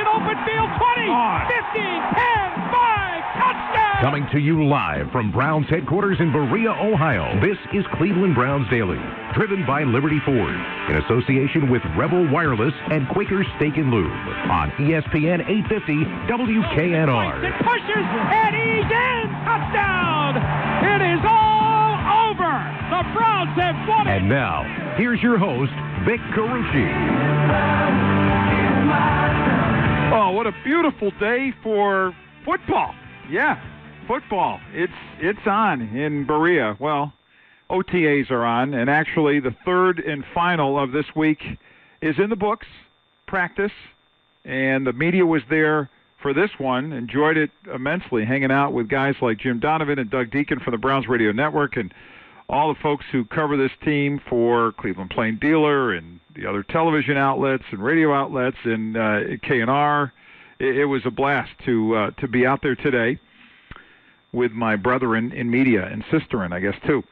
in open field. 20, 15, 10, 5, touchdown! Coming to you live from Browns headquarters in Berea, Ohio, this is Cleveland Browns Daily, driven by Liberty Ford, in association with Rebel Wireless and Quaker Steak and Lube, on ESPN 850 WKNR. It pushes, and he's in! Touchdown! It is all over! The Browns have won it! And now, here's your host, Vic Carucci. Oh, what a beautiful day for football. Yeah, football. It's on in Berea. Well, OTAs are on, and actually the third and final of this week is in the books, practice, and the media was there for this one, enjoyed it immensely, hanging out with guys like Jim Donovan and Doug Deacon from the Browns Radio Network and all the folks who cover this team for Cleveland Plain Dealer and the other television outlets and radio outlets and KNR. It was a blast to be out there today with my brethren in media and sisterin, I guess, too.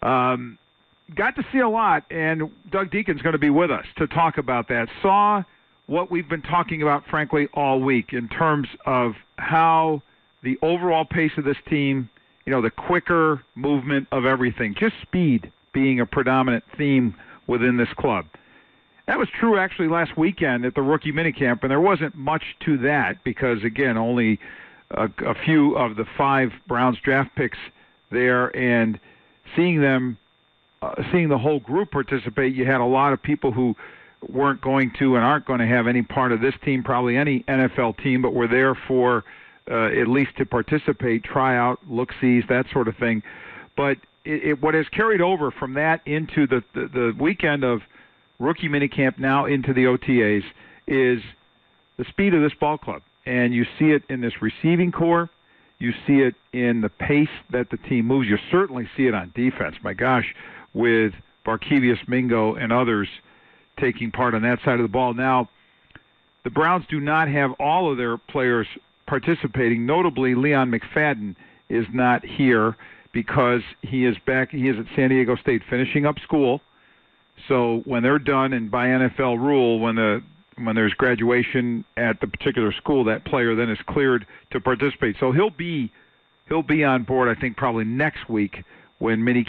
Got to see a lot, and Doug Deacon's going to be with us to talk about that. Saw what we've been talking about, frankly, all week in terms of how the overall pace of this team, you know, the quicker movement of everything, just speed being a predominant theme within this club. That was true actually last weekend at the rookie minicamp, and there wasn't much to that because, again, only a few of the 5 Browns draft picks there, and seeing them, seeing the whole group participate, you had a lot of people who weren't going to and aren't going to have any part of this team, probably any NFL team, but were there for at least to participate, try out, look-sees, that sort of thing. But what has carried over from that into the weekend of rookie minicamp now into the OTAs is the speed of this ball club. And you see it in this receiving core. You see it in the pace that the team moves. You certainly see it on defense. My gosh, with Barkevius Mingo and others taking part on that side of the ball. Now, the Browns do not have all of their players participating. Notably, Leon McFadden is not here because he is back. He is at San Diego State finishing up school. So when they're done, and by NFL rule, when there's graduation at the particular school, that player then is cleared to participate. So he'll be on board, I think, probably next week when when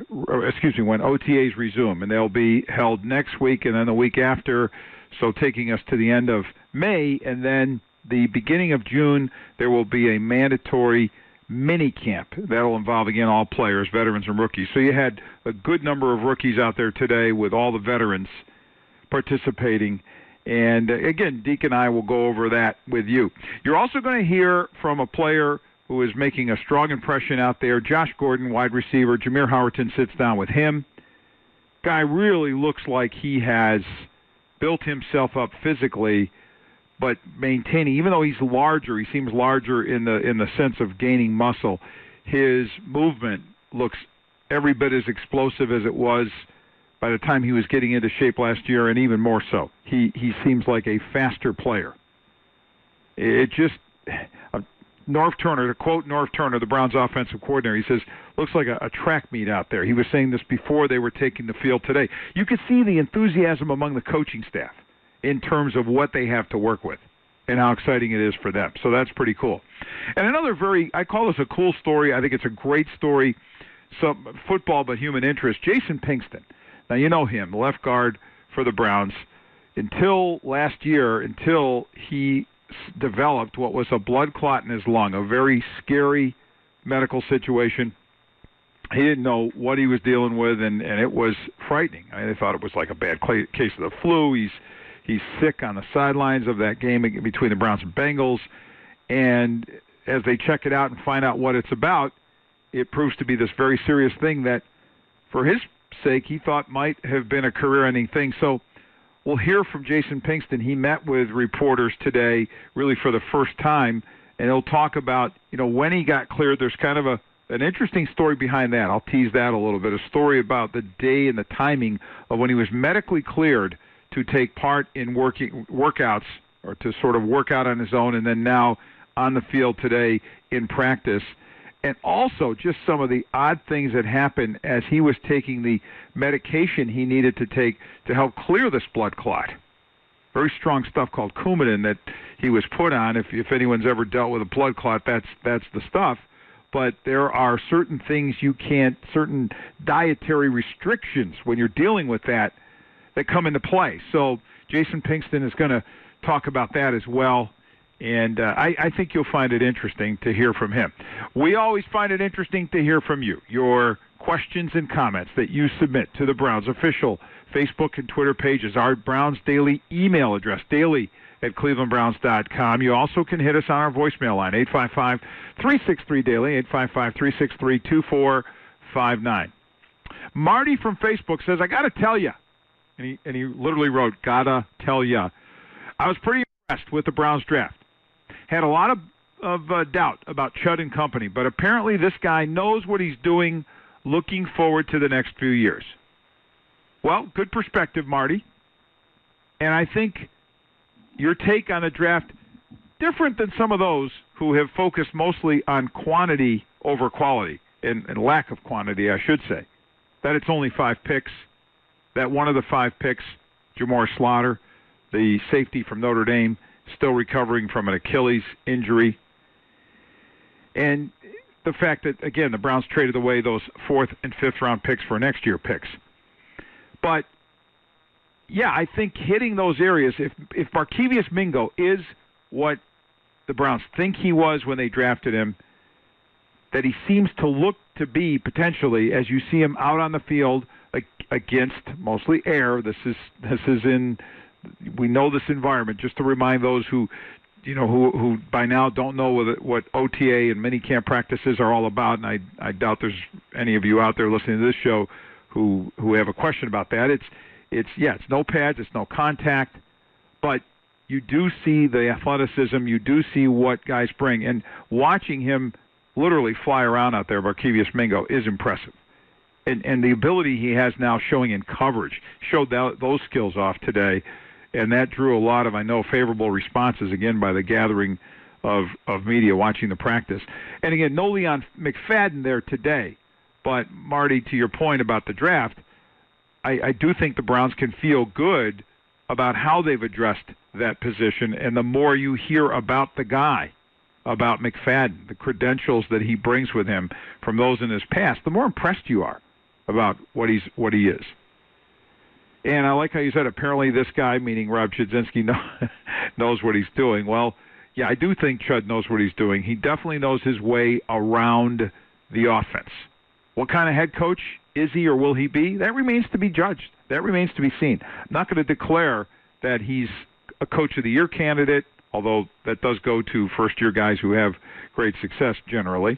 OTAs resume, and they'll be held next week and then the week after, so taking us to the end of May, and then the beginning of June, there will be a mandatory mini camp. That'll involve, again, all players, veterans and rookies. So you had a good number of rookies out there today with all the veterans participating. And, again, Deke and I will go over that with you. You're also going to hear from a player who is making a strong impression out there, Josh Gordon, wide receiver. Jameer Howerton sits down with him. Guy really looks like he has built himself up physically, but maintaining, even though he's larger, he seems larger in the sense of gaining muscle, his movement looks every bit as explosive as it was by the time he was getting into shape last year, and even more so. He seems like a faster player. It just, Norv Turner, to quote Norv Turner, the Browns offensive coordinator, he says, looks like a track meet out there. He was saying this before they were taking the field today. You could see the enthusiasm among the coaching staff in terms of what they have to work with and how exciting it is for them. So that's pretty cool. And another I call this a cool story. I think it's a great story, some football but human interest. Jason Pinkston. Now, you know him, left guard for the Browns. Until last year, until he developed what was a blood clot in hof his lung, a very scary medical situation. He didn't know what he was dealing with, and it was frightening. I mean, they thought it was like a bad case of the flu. He's sick on the sidelines of that game between the Browns and Bengals. And as they check it out and find out what it's about, it proves to be this very serious thing that, for his sake, he thought might have been a career-ending thing. So we'll hear from Jason Pinkston. He met with reporters today, really for the first time, and he'll talk about, when he got cleared. There's kind of an interesting story behind that. I'll tease that a little bit. A story about the day and the timing of when he was medically cleared to take part in workouts, or to sort of work out on his own, and then now on the field today in practice. And also just some of the odd things that happened as he was taking the medication he needed to take to help clear this blood clot. very strong stuff called Coumadin that he was put on. If anyone's ever dealt with a blood clot, that's the stuff. But there are certain things certain dietary restrictions when you're dealing with that come into play. So Jason Pinkston is going to talk about that as well. And I think you'll find it interesting to hear from him. We always find it interesting to hear from you, your questions and comments that you submit to the Browns official Facebook and Twitter pages, our Browns Daily email address, daily@clevelandbrowns.com. You also can hit us on our voicemail line, 855-363-DAILY, 855-363-2459. Marty from Facebook says, I got to tell you, and he literally wrote, gotta tell ya, I was pretty impressed with the Browns draft. Had a lot of doubt about Chud and company, but apparently this guy knows what he's doing, looking forward to the next few years. Well, good perspective, Marty. And I think your take on the draft, different than some of those who have focused mostly on quantity over quality, and lack of quantity, I should say. That it's only 5 picks, that one of the 5 picks, Jamar Slaughter, the safety from Notre Dame, still recovering from an Achilles injury. And the fact that, again, the Browns traded away those 4th and 5th round picks for next year picks. But, yeah, I think hitting those areas, if Markevious Mingo is what the Browns think he was when they drafted him, that he seems to look to be potentially, as you see him out on the field against mostly air. This is in, we know this environment, just to remind those who by now don't know what OTA and minicamp practices are all about, and I doubt there's any of you out there listening to this show who have a question about that. It's no pads, it's no contact, but you do see the athleticism, you do see what guys bring, and watching him literally fly around out there, Markevious Mingo, is impressive. And the ability he has now showing in coverage, showed those skills off today, and that drew a lot of, I know, favorable responses, again, by the gathering of media watching the practice. And again, no Leon McFadden there today, but Marty, to your point about the draft, I do think the Browns can feel good about how they've addressed that position, and the more you hear about the guy, about McFadden, the credentials that he brings with him from those in his past, the more impressed you are about what he is. And I like how you said, apparently this guy, meaning Rob Chudzinski, knows what he's doing. Well, yeah, I do think Chud knows what he's doing. He definitely knows his way around the offense. What kind of head coach is he or will he be? That remains to be judged. That remains to be seen. I'm not going to declare that he's a Coach of the Year candidate, although that does go to first-year guys who have great success generally.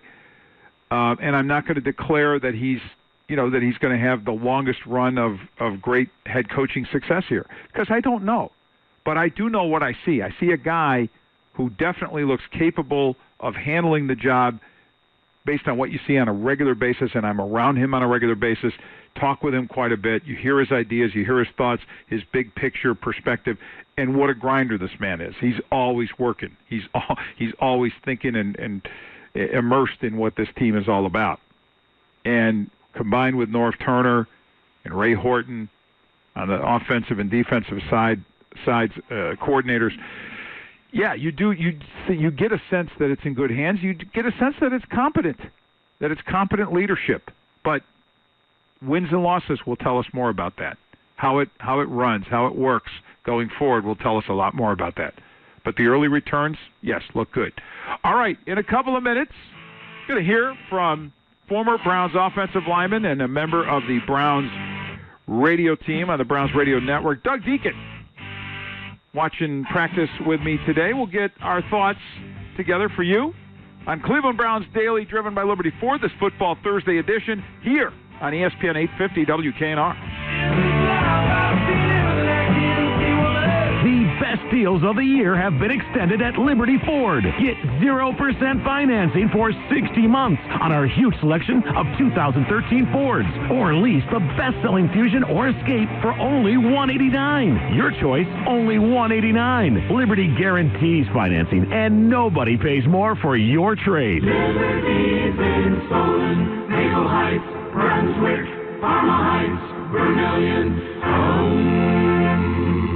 And I'm not going to declare that he's going to have the longest run of great head coaching success here, because I don't know. But I do know what I see. I see a guy who definitely looks capable of handling the job based on what you see on a regular basis, and I'm around him on a regular basis, talk with him quite a bit. You hear his ideas, you hear his thoughts, his big picture perspective, and what a grinder this man is. He's always working. He's always thinking and immersed in what this team is all about. And combined with Norv Turner and Ray Horton on the offensive and defensive sides coordinators, yeah, you do. You get a sense that it's in good hands. You get a sense that it's competent leadership. But wins and losses will tell us more about that. How it runs, how it works going forward will tell us a lot more about that. But the early returns, yes, look good. All right, in a couple of minutes, going to hear from former Browns offensive lineman and a member of the Browns radio team on the Browns Radio Network, Doug Deacon, watching practice with me today. We'll get our thoughts together for you on Cleveland Browns Daily, driven by Liberty Ford, this Football Thursday edition, here on ESPN 850 WKNR. The best deals of the year have been extended at Liberty Ford. Get 0% financing for 60 months on our huge selection of 2013 Fords, or lease the best-selling Fusion or Escape for only $189. Your choice, only $189. Liberty guarantees financing, and nobody pays more for your trade. Liberty's in Solon, Maple Heights, Brunswick, Parma Heights, Vermillion, home.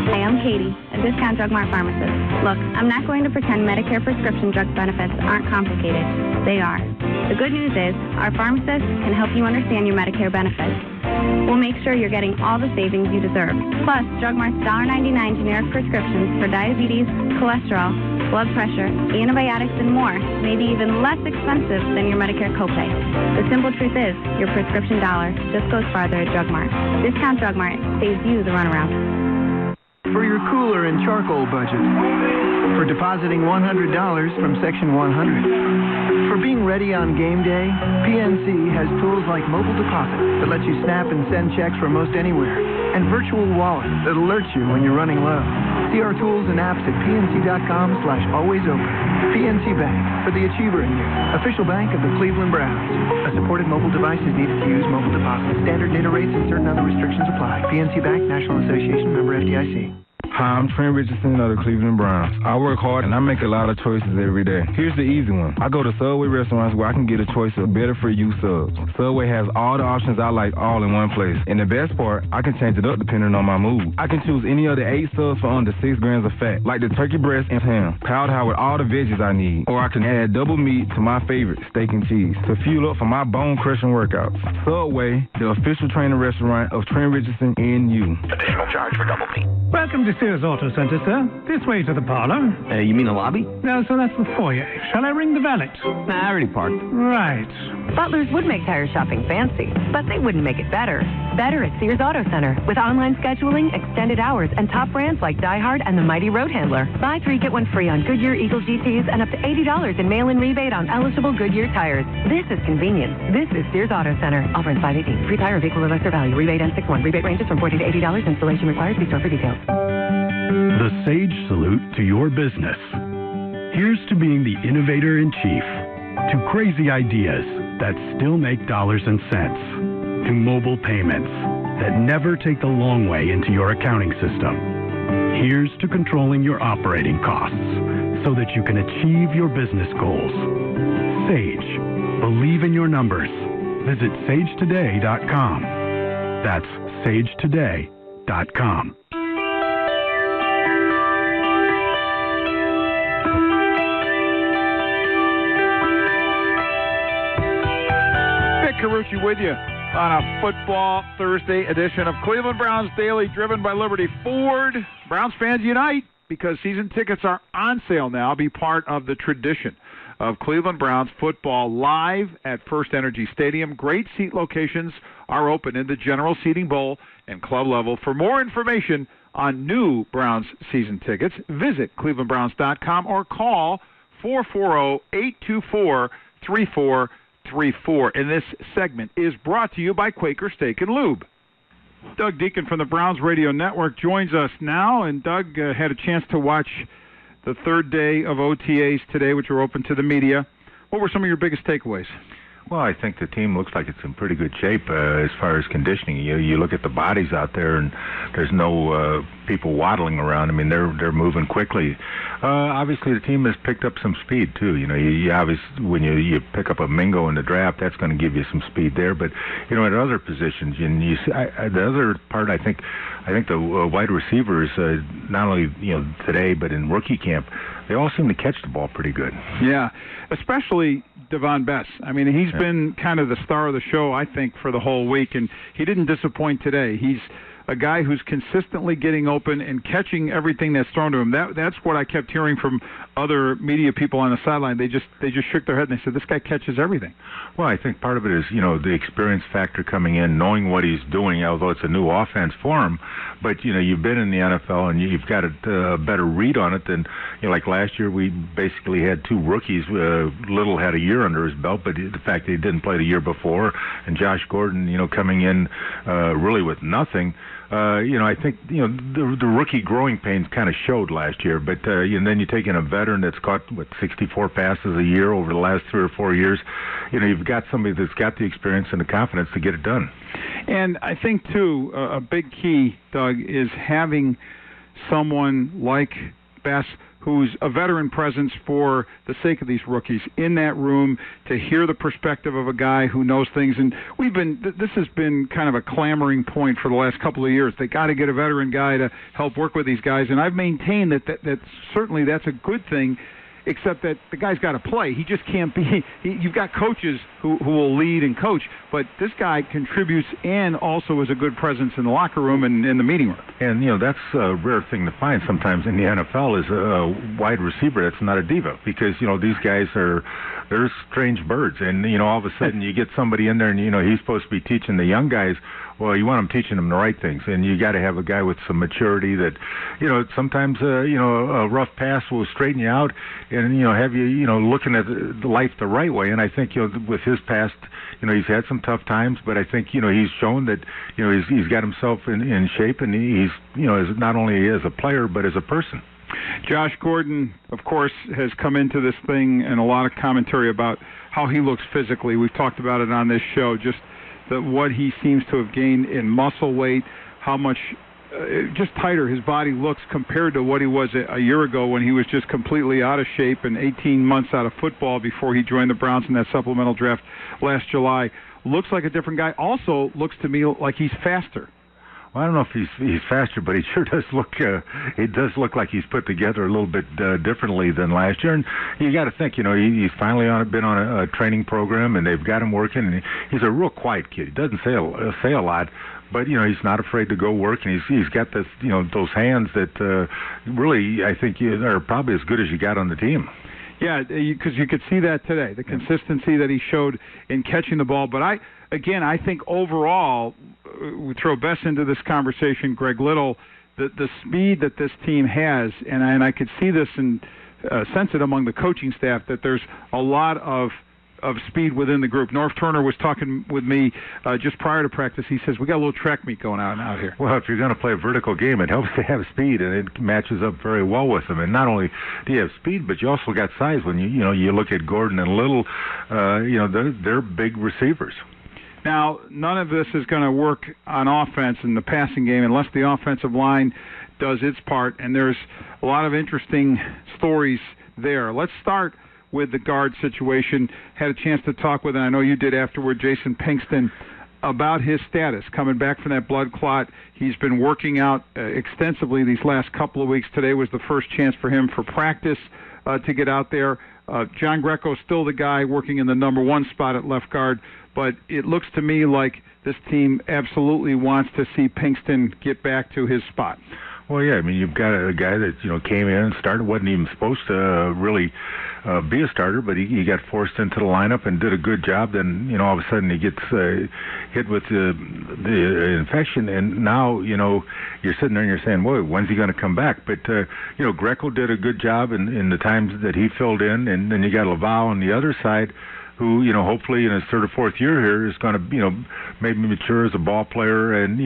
Hi, I'm Katie, a Discount Drug Mart pharmacist. Look, I'm not going to pretend Medicare prescription drug benefits aren't complicated. They are. The good news is, our pharmacists can help you understand your Medicare benefits. We'll make sure you're getting all the savings you deserve. Plus, Drug Mart's $1.99 generic prescriptions for diabetes, cholesterol, blood pressure, antibiotics, and more may be even less expensive than your Medicare copay. The simple truth is, your prescription dollar just goes farther at Drug Mart. Discount Drug Mart saves you the runaround. For your cooler and charcoal budget. For depositing $100 from Section 100. For being ready on game day, PNC has tools like mobile deposit that lets you snap and send checks from most anywhere, and virtual wallet that alerts you when you're running low. See our tools and apps at pnc.com/alwaysopen. PNC Bank, for the achiever in you. Official bank of the Cleveland Browns. A supported mobile device is needed to use mobile deposit. Standard data rates and certain other restrictions apply. PNC Bank, National Association, member FDIC. Hi, I'm Trent Richardson of the Cleveland Browns. I work hard and I make a lot of choices every day. Here's the easy one. I go to Subway restaurants where I can get a choice of better-for-you subs. Subway has all the options I like all in one place. And the best part, I can change it up depending on my mood. I can choose any of the 8 subs for under 6 grams of fat, like the turkey breast and ham, piled high with all the veggies I need. Or I can add double meat to my favorite, steak and cheese, to fuel up for my bone-crushing workouts. Subway, the official training restaurant of Trent Richardson and you. Additional charge for double meat. Welcome to Sears Auto Center, sir. This way to the parlor. You mean the lobby? No, sir, that's the foyer. Shall I ring the valet? Nah, I already parked. Right. Butlers would make tire shopping fancy, but they wouldn't make it better. Better at Sears Auto Center, with online scheduling, extended hours, and top brands like DieHard and the Mighty Roadhandler. Buy 3, get 1 free on Goodyear Eagle GTs and up to $80 in mail-in rebate on eligible Goodyear tires. This is convenience. This is Sears Auto Center. Offer ends 5/18. Free tire of equal or lesser value. Rebate ends 6/1. Rebate ranges from $40 to $80. Installation required. See store for details. The Sage salute to your business. Here's to being the innovator-in-chief, to crazy ideas that still make dollars and cents, to mobile payments that never take the long way into your accounting system. Here's to controlling your operating costs so that you can achieve your business goals. Sage. Believe in your numbers. Visit sagetoday.com. That's sagetoday.com. Carucci with you on a Football Thursday edition of Cleveland Browns Daily, driven by Liberty Ford. Browns fans unite, because season tickets are on sale now. Be part of the tradition of Cleveland Browns football live at First Energy Stadium. Great seat locations are open in the general seating bowl and club level. For more information on new Browns season tickets, visit clevelandbrowns.com or call 440-824-3434. And this segment is brought to you by Quaker Steak and Lube. Doug Deacon from the Browns Radio Network joins us now, and Doug had a chance to watch the third day of OTAs today, which were open to the media. What were some of your biggest takeaways? Well, I think the team looks like it's in pretty good shape as far as conditioning. You look at the bodies out there, and there's no people waddling around. I mean, they're moving quickly. Obviously, the team has picked up some speed too. You know, you obviously when you pick up a Mingo in the draft, that's going to give you some speed there. But you know, at other positions, and you see, the other part, I think the wide receivers, not only today, but in rookie camp, they all seem to catch the ball pretty good. Yeah, especially Devon Bess. I mean, he's been kind of the star of the show, I think, for the whole week, and he didn't disappoint today. He's a guy who's consistently getting open and catching everything that's thrown to him. That's what I kept hearing from other media people on the sideline. They just shook their head and they said, this guy catches everything. Well, I think part of it is, the experience factor coming in, knowing what he's doing, although it's a new offense for him. But, you've been in the NFL and you've got a better read on it than, like last year we basically had 2 rookies. Little had a year under his belt, but the fact that he didn't play the year before, and Josh Gordon, coming in really with nothing. I think the rookie growing pains kind of showed last year, but and then you take in a veteran that's caught 64 passes a year over the last 3 or 4 years. You've got somebody that's got the experience and the confidence to get it done. And I think too, a big key, Doug, is having someone like Bess who's a veteran presence for the sake of these rookies in that room to hear the perspective of a guy who knows things. And this has been kind of a clamoring point for the last couple of years. They got to get a veteran guy to help work with these guys, and I've maintained that certainly that's a good thing, except that the guy's got to play. He just can't be. You've got coaches who will lead and coach, but this guy contributes and also is a good presence in the locker room and in the meeting room. And, that's a rare thing to find sometimes in the NFL is a wide receiver that's not a diva, because, these guys they're strange birds. And, all of a sudden you get somebody in there and, he's supposed to be teaching the young guys. Well, you want them teaching them the right things, and you got to have a guy with some maturity that, sometimes, a rough pass will straighten you out and, have you, looking at life the right way. And I think, with his past, he's had some tough times, but I think, he's shown that, he's got himself in shape, and he's, not only as a player, but as a person. Josh Gordon, of course, has come into this thing and a lot of commentary about how he looks physically. We've talked about it on this show, just what he seems to have gained in muscle weight, how much just tighter his body looks compared to what he was a year ago when he was just completely out of shape and 18 months out of football before he joined the Browns in that supplemental draft last July. Looks like a different guy. Also looks to me like he's faster. Well, I don't know if he's faster, but he sure does look. It does look like he's put together a little bit differently than last year. And you got to think, he's finally been on a training program, and they've got him working. And he's a real quiet kid. He doesn't say a lot, but he's not afraid to go work, and he's got this, those hands that really I think are probably as good as you got on the team. Yeah, because you could see that today, the consistency that he showed in catching the ball. But I think overall, we throw Bess into this conversation, Greg Little, the speed that this team has, and I could see this and sense it among the coaching staff, that there's a lot of speed within the group. Norv Turner was talking with me just prior to practice. He says, we got a little track meet going on out here. Well, if you're going to play a vertical game, it helps to have speed, and it matches up very well with them. And not only do you have speed, but you also got size. When you look at Gordon and Little, they're big receivers. Now, none of this is going to work on offense in the passing game unless the offensive line does its part, and there's a lot of interesting stories there. Let's start with the guard situation. Had a chance to talk with, and I know you did afterward, Jason Pinkston, about his status coming back from that blood clot. He's been working out extensively these last couple of weeks. Today was the first chance for him for practice to get out there. John Greco's still the guy working in the number one spot at left guard, but it looks to me like this team absolutely wants to see Pinkston get back to his spot. Well, yeah, I mean, you've got a guy that, came in and started, wasn't even supposed to really be a starter, but he got forced into the lineup and did a good job. Then, all of a sudden he gets hit with the infection, and now, you're sitting there and you're saying, well, when's he going to come back? But, Greco did a good job in the times that he filled in, and then you got Laval on the other side, who, hopefully in his third or fourth year here is going to, maybe mature as a ball player and,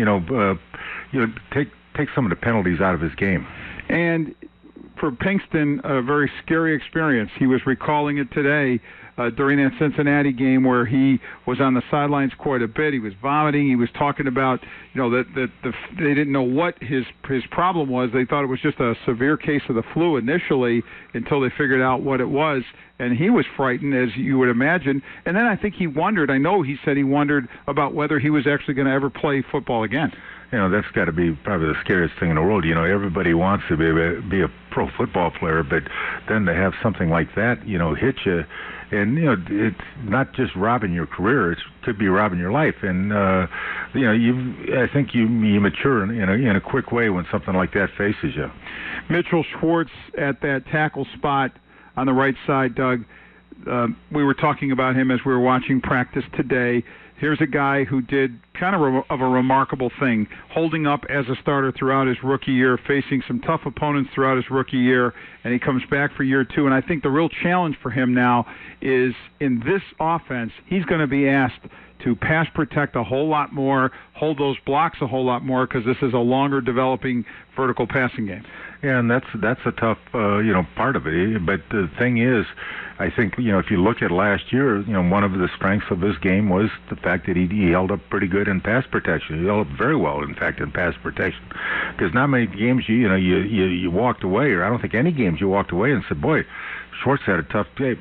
take some of the penalties out of his game. And for Pinkston, a very scary experience. He was recalling it today during that Cincinnati game where he was on the sidelines quite a bit. He was vomiting. He was talking about, that they didn't know what his problem was. They thought it was just a severe case of the flu initially until they figured out what it was. And he was frightened, as you would imagine. And then I think he wondered, he said he wondered about whether he was actually going to ever play football again. That's got to be probably the scariest thing in the world. Everybody wants to be a pro football player, but then to have something like that, hit you, and it's not just robbing your career; it could be robbing your life. And I think you mature in a quick way when something like that faces you. Mitchell Schwartz at that tackle spot on the right side, Doug. We were talking about him as we were watching practice today. Here's a guy who did kind of a remarkable thing, holding up as a starter throughout his rookie year, facing some tough opponents throughout his rookie year, and he comes back for year two. And I think the real challenge for him now is in this offense, he's going to be asked to pass protect a whole lot more, hold those blocks a whole lot more, because this is a longer developing vertical passing game. Yeah, and that's a tough part of it. But the thing is, I think if you look at last year, one of the strengths of his game was the fact that he held up pretty good good in pass protection. He held up very well, in fact, in pass protection. Because not many games you walked away, or I don't think any games you walked away and said, boy, Schwartz had a tough day.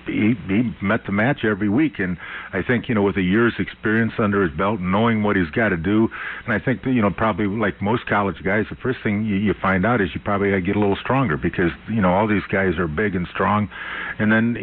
He met the match every week, and I think, with a year's experience under his belt, knowing what he's got to do, and I think that, probably like most college guys, the first thing you find out is you probably got to get a little stronger because, all these guys are big and strong, and then,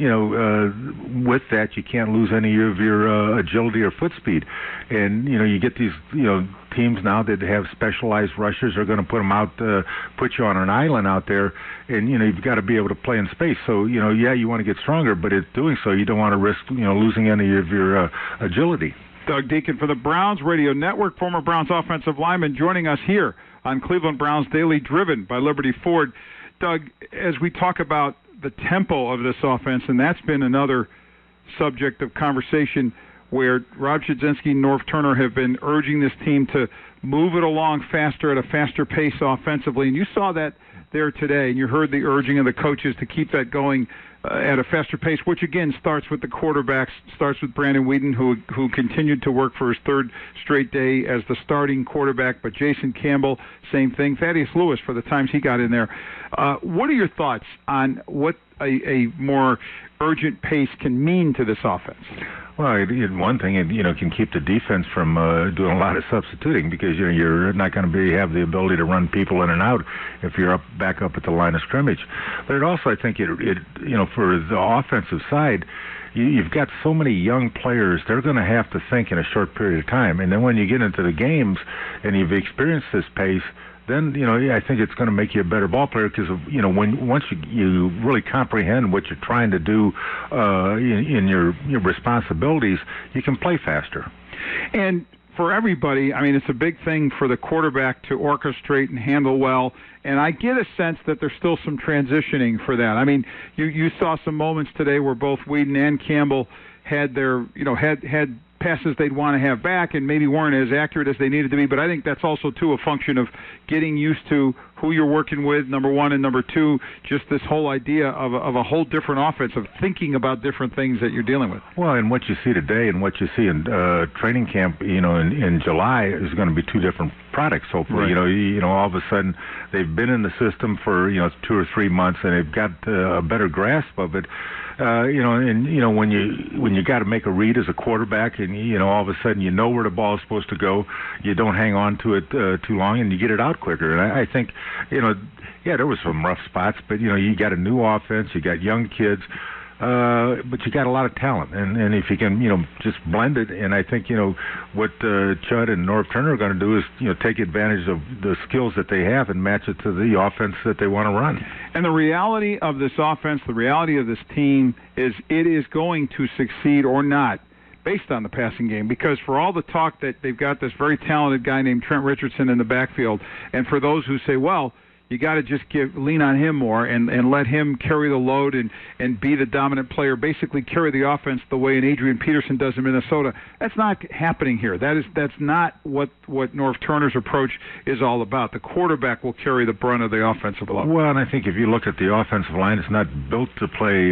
with that, you can't lose any of your agility or foot speed, and, you get these, teams now that have specialized rushers are going to put them out, put you on an island out there, and you've got to be able to play in space. So you want to get stronger, but in doing so, you don't want to risk losing any of your agility. Doug Deacon for the Browns Radio Network, former Browns offensive lineman, joining us here on Cleveland Browns Daily, driven by Liberty Ford. Doug, as we talk about the tempo of this offense, and that's been another subject of conversation, where Rob Chudzinski and Norv Turner have been urging this team to move it along faster at a faster pace offensively. And you saw that there today, and you heard the urging of the coaches to keep that going at a faster pace, which, again, starts with the quarterbacks, starts with Brandon Weeden, who continued to work for his third straight day as the starting quarterback, but Jason Campbell, same thing. Thaddeus Lewis, for the times he got in there. What are your thoughts on what a more urgent pace can mean to this offense? Well, one thing, it can keep the defense from doing a lot of substituting because you're not going to have the ability to run people in and out if you're back up at the line of scrimmage. But it also, I think, for the offensive side, you've got so many young players, they're going to have to think in a short period of time. And then when you get into the games and you've experienced this pace, then, I think it's going to make you a better ball player because, once you really comprehend what you're trying to do in your responsibilities, you can play faster. And for everybody, it's a big thing for the quarterback to orchestrate and handle well, and I get a sense that there's still some transitioning for that. You saw some moments today where both Weeden and Campbell had their, had passes they'd want to have back and maybe weren't as accurate as they needed to be, but I think that's also, too, a function of getting used to who you're working with, number one, and number two, just this whole idea of a whole different offense, of thinking about different things that you're dealing with. Well, and what you see today and what you see in training camp, in July is going to be two different products, hopefully. Right. All of a sudden they've been in the system for, 2 or 3 months and they've got a better grasp of it. When you got to make a read as a quarterback and, all of a sudden you know where the ball is supposed to go, you don't hang on to it too long and you get it out quicker. And I think, there was some rough spots, but, you got a new offense, you got young kids, but you got a lot of talent. And if you can, just blend it, and I think, what Chud and Norv Turner are going to do is, take advantage of the skills that they have and match it to the offense that they want to run. And the reality of this offense, the reality of this team is it is going to succeed or not based on the passing game, because for all the talk that they've got this very talented guy named Trent Richardson in the backfield, and for those who say, well, you got to just lean on him more and let him carry the load and be the dominant player, basically carry the offense the way an Adrian Peterson does in Minnesota. That's not happening here. That's not what Norv Turner's approach is all about. The quarterback will carry the brunt of the offensive load. Well, and I think if you look at the offensive line, it's not built to play,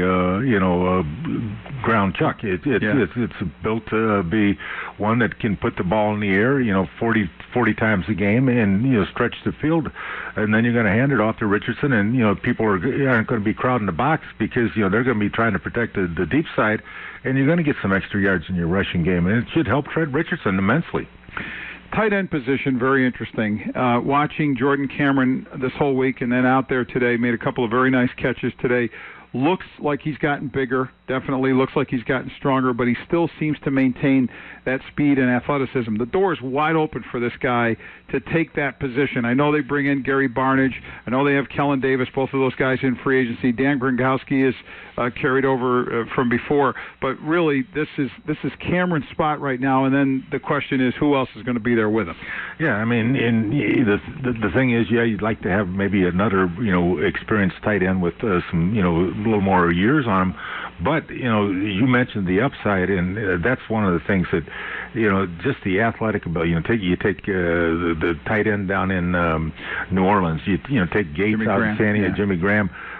ground chuck. It's built to be one that can put the ball in the air, 40 times a game and, stretch the field. And then you're going to hand it off to Richardson, and people aren't going to be crowding the box because they're going to be trying to protect the deep side, and you're going to get some extra yards in your rushing game, and it should help Trent Richardson immensely. Tight end position, very interesting. Watching Jordan Cameron this whole week, and then out there today, made a couple of very nice catches today. Looks like he's gotten bigger, definitely looks like he's gotten stronger, but he still seems to maintain that speed and athleticism. The door is wide open for this guy to take that position. I know they bring in Gary Barnidge. I know they have Kellen Davis, both of those guys in free agency. Dan Gronkowski is carried over from before, but really this is Cameron's spot right now, and then the question is who else is going to be there with him? Yeah, the thing is, you'd like to have maybe another, experienced tight end with some, a little more years on him. But, you mentioned the upside, and that's one of the things that, just the athletic ability. You take the tight end down in New Orleans. You take Gates out in San Diego, Jimmy Graham.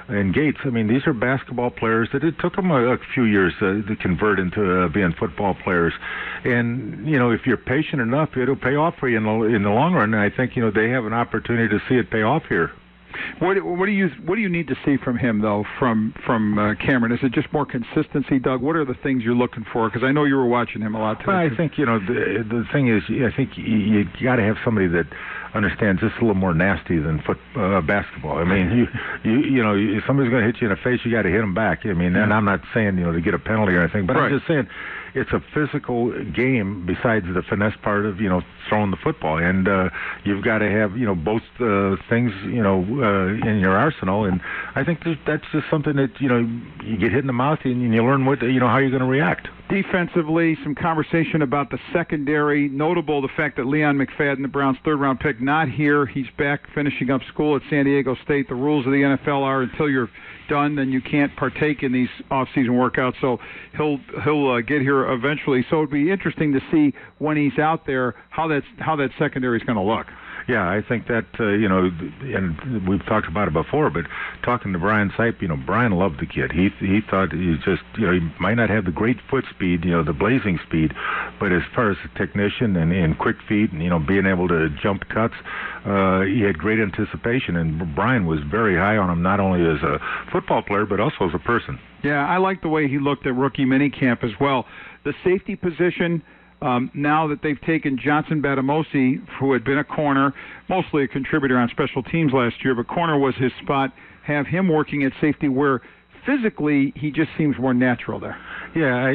and Gates. I mean, these are basketball players that it took them a few years to convert into being football players. And, you know, if you're patient enough, it'll pay off for you in the long run. And I think, you know, they have an opportunity to see it pay off here. What do you need to see from him, though, from Cameron? Is it just more consistency, Doug? What are the things you're looking for? Because I know you were watching him a lot today. Well, I think, you know, the thing is, I think you got to have somebody that understands just a little more nasty than basketball. I mean, you know, if somebody's going to hit you in the face, you got to hit them back. I mean, and I'm not saying, you know, to get a penalty or anything, but right. I'm just saying it's a physical game besides the finesse part of, you know, throwing the football. And you've got to have, you know, both things, you know, in your arsenal. And I think that's just something that, you know, you get hit in the mouth and you learn what, you know, how you're going to react. Defensively, some conversation about the secondary. Notable the fact that Leon McFadden, the Browns' third-round pick, not here. He's back finishing up school at San Diego State. The rules of the NFL are until you're done, then you can't partake in these off-season workouts. So he'll get here eventually. So it'd be interesting to see when he's out there how that secondary is going to look. Yeah, I think that, you know, and we've talked about it before, but talking to Brian Sipe, you know, Brian loved the kid. He thought he just, you know, he might not have the great foot speed, you know, the blazing speed, but as far as the technician and quick feet and, you know, being able to jump cuts, he had great anticipation, and Brian was very high on him, not only as a football player, but also as a person. Yeah, I like the way he looked at rookie minicamp as well. The safety position, now that they've taken Johnson Batamosi, who had been a corner, mostly a contributor on special teams last year, but corner was his spot, have him working at safety where physically he just seems more natural there. Yeah,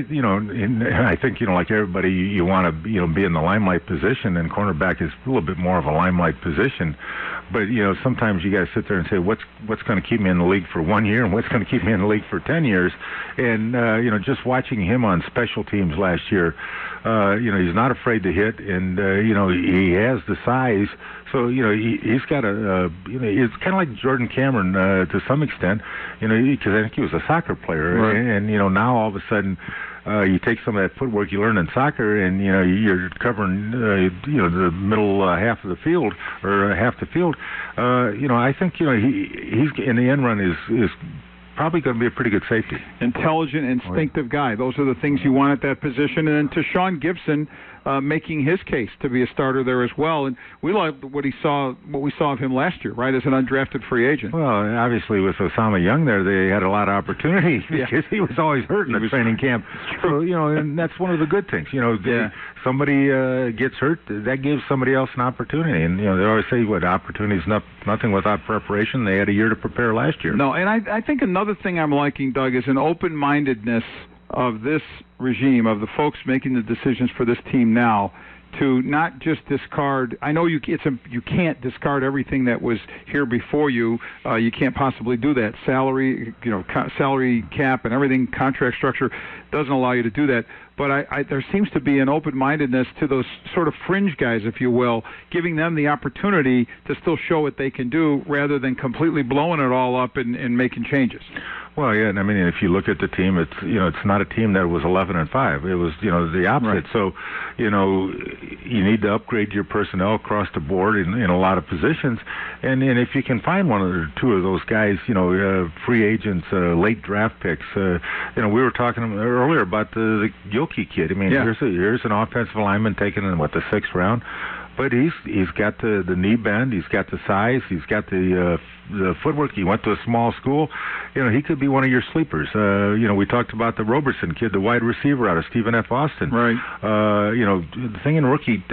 I think, you know, like everybody, you want to, you know, be in the limelight position, and cornerback is a little bit more of a limelight position. But, you know, sometimes you got to sit there and say, what's going to keep me in the league for 1 year and what's going to keep me in the league for 10 years? And, you know, just watching him on special teams last year, you know, he's not afraid to hit, and, you know, he has the size. So, you know, he's got a, you know, it's kind of like Jordan Cameron to some extent, you know, because I think he was a soccer player. Right. And, you know, now all of a sudden, you take some of that footwork you learn in soccer, and, you know, you're covering, you know, the middle half of the field or half the field. You know, I think, you know, he's in the end run is probably going to be a pretty good safety. Intelligent, instinctive guy. Those are the things you want at that position. And then to Sean Gibson, making his case to be a starter there as well. And we loved what we saw of him last year, right, as an undrafted free agent. Well, obviously with Osama Young there, they had a lot of opportunity because he was always hurt in the training camp. So, you know, and that's one of the good things. You know, somebody gets hurt, that gives somebody else an opportunity. And, you know, they always say, opportunity is nothing without preparation. They had a year to prepare last year. No, and I think another thing I'm liking, Doug, is an open-mindedness of this regime, of the folks making the decisions for this team now, to not just discard. I know you can't discard everything that was here before you. You can't possibly do that. Salary, you know, salary cap and everything, contract structure doesn't allow you to do that. But there seems to be an open-mindedness to those sort of fringe guys, if you will, giving them the opportunity to still show what they can do rather than completely blowing it all up and making changes. Well, yeah, and I mean, if you look at the team, it's, you know, it's not a team that was 11-5. It was, you know, the opposite. Right. So, you know, you need to upgrade your personnel across the board in a lot of positions. And if you can find one or two of those guys, you know, free agents, late draft picks. You know, we were talking earlier about the Gilkey kid. I mean, here's an offensive lineman taken in the 6th round. But he's got the knee bend, he's got the size, he's got the footwork. He went to a small school. You know, he could be one of your sleepers. You know, we talked about the Roberson kid, the wide receiver out of Stephen F. Austin. Right. You know, the thing in rookie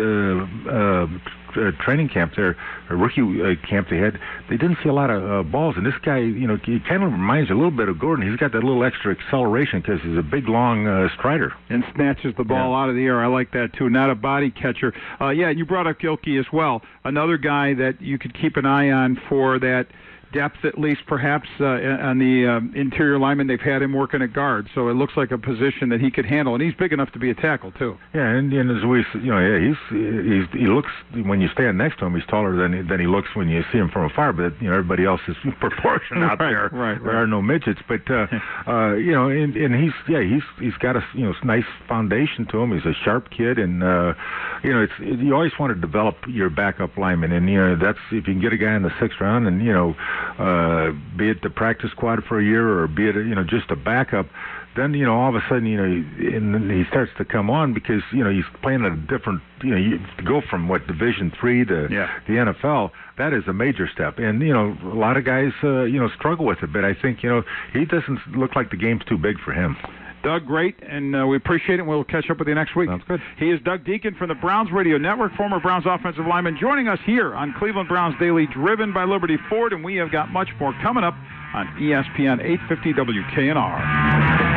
training camp there, a rookie camp they didn't see a lot of balls. And this guy, you know, he kind of reminds you a little bit of Gordon. He's got that little extra acceleration because he's a big, long strider. And snatches the ball out of the air. I like that, too. Not a body catcher. Yeah, and you brought up Gilkey as well. Another guy that you could keep an eye on for that depth, at least perhaps on the interior lineman. They've had him working at guard, so it looks like a position that he could handle, and he's big enough to be a tackle too. Yeah, and as we, you know, he looks, when you stand next to him, he's taller than he looks when you see him from afar. But you know, everybody else is proportioned out there. Right. There are no midgets, but you know, and he's got a nice foundation to him. He's a sharp kid, and you know, you always want to develop your backup lineman, and you know, that's if you can get a guy in the 6th round, and you know. be it the practice squad for a year or be it, just a backup, then, all of a sudden, and he starts to come on because, he's playing at a different, you go from Division III to the NFL, that is a major step. And, a lot of guys, struggle with it, but I think, he doesn't look like the game's too big for him. Doug, great, and we appreciate it, and we'll catch up with you next week. Sounds good. He is Doug Deacon from the Browns Radio Network, former Browns offensive lineman, joining us here on Cleveland Browns Daily, driven by Liberty Ford, and we have got much more coming up on ESPN 850 WKNR.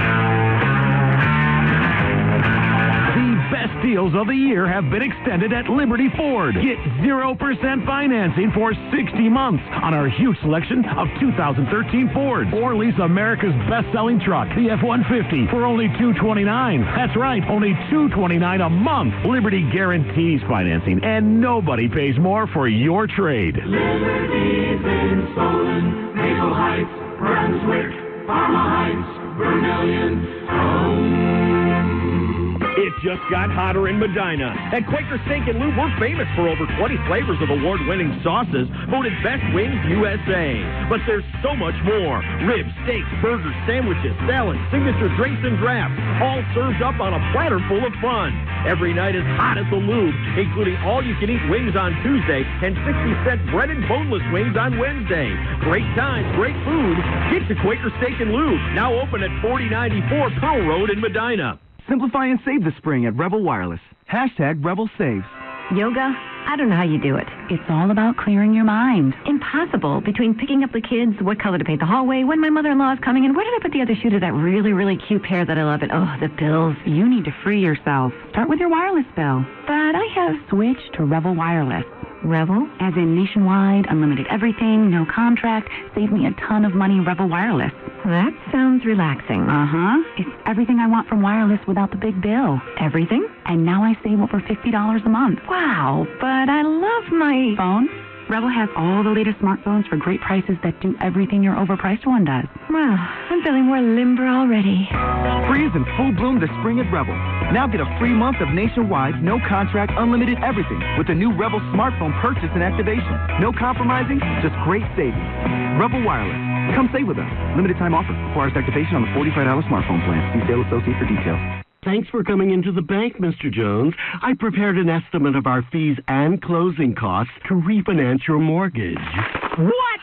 Best deals of the year have been extended at Liberty Ford. Get 0% financing for 60 months on our huge selection of 2013 Fords. Or lease America's best-selling truck, the F-150, for only $229. That's right, only $229 a month. Liberty guarantees financing, and nobody pays more for your trade. Liberty's in Solon, Maple Heights, Brunswick, Parma Heights, Vermilion, It just got hotter in Medina. At Quaker Steak and Lube, we're famous for over 20 flavors of award-winning sauces, voted Best Wings USA. But there's so much more. Ribs, steaks, burgers, sandwiches, salads, signature drinks and drafts, all served up on a platter full of fun. Every night is hot at the Lube, including all-you-can-eat wings on Tuesday and 60-cent breaded boneless wings on Wednesday. Great times, great food. Get to Quaker Steak and Lube, now open at 4094 Pearl Road in Medina. Simplify and save the spring at Rebel Wireless. Hashtag Rebel Saves. Yoga? I don't know how you do it. It's all about clearing your mind. Impossible. Between picking up the kids, what color to paint the hallway, when my mother-in-law is coming, and where did I put the other shoe to that really, really cute pair that I love? And oh, the bills. You need to free yourself. Start with your wireless bill. But I have switched to Rebel Wireless. Rebel? As in nationwide, unlimited everything, no contract. Save me a ton of money, Rebel Wireless. That sounds relaxing. Uh-huh. It's everything I want from wireless without the big bill. Everything? And now I save over $50 a month. Wow, but I love my phone. Rebel has all the latest smartphones for great prices that do everything your overpriced one does. Well, I'm feeling more limber already. Free is in full bloom this spring at Rebel. Now get a free month of nationwide, no contract, unlimited everything with the new Rebel smartphone purchase and activation. No compromising, just great savings. Rebel Wireless. Come save with us. Limited time offer. Requires activation on the $45 smartphone plan. See sales associate for details. Thanks for coming into the bank, Mr. Jones. I prepared an estimate of our fees and closing costs to refinance your mortgage. What?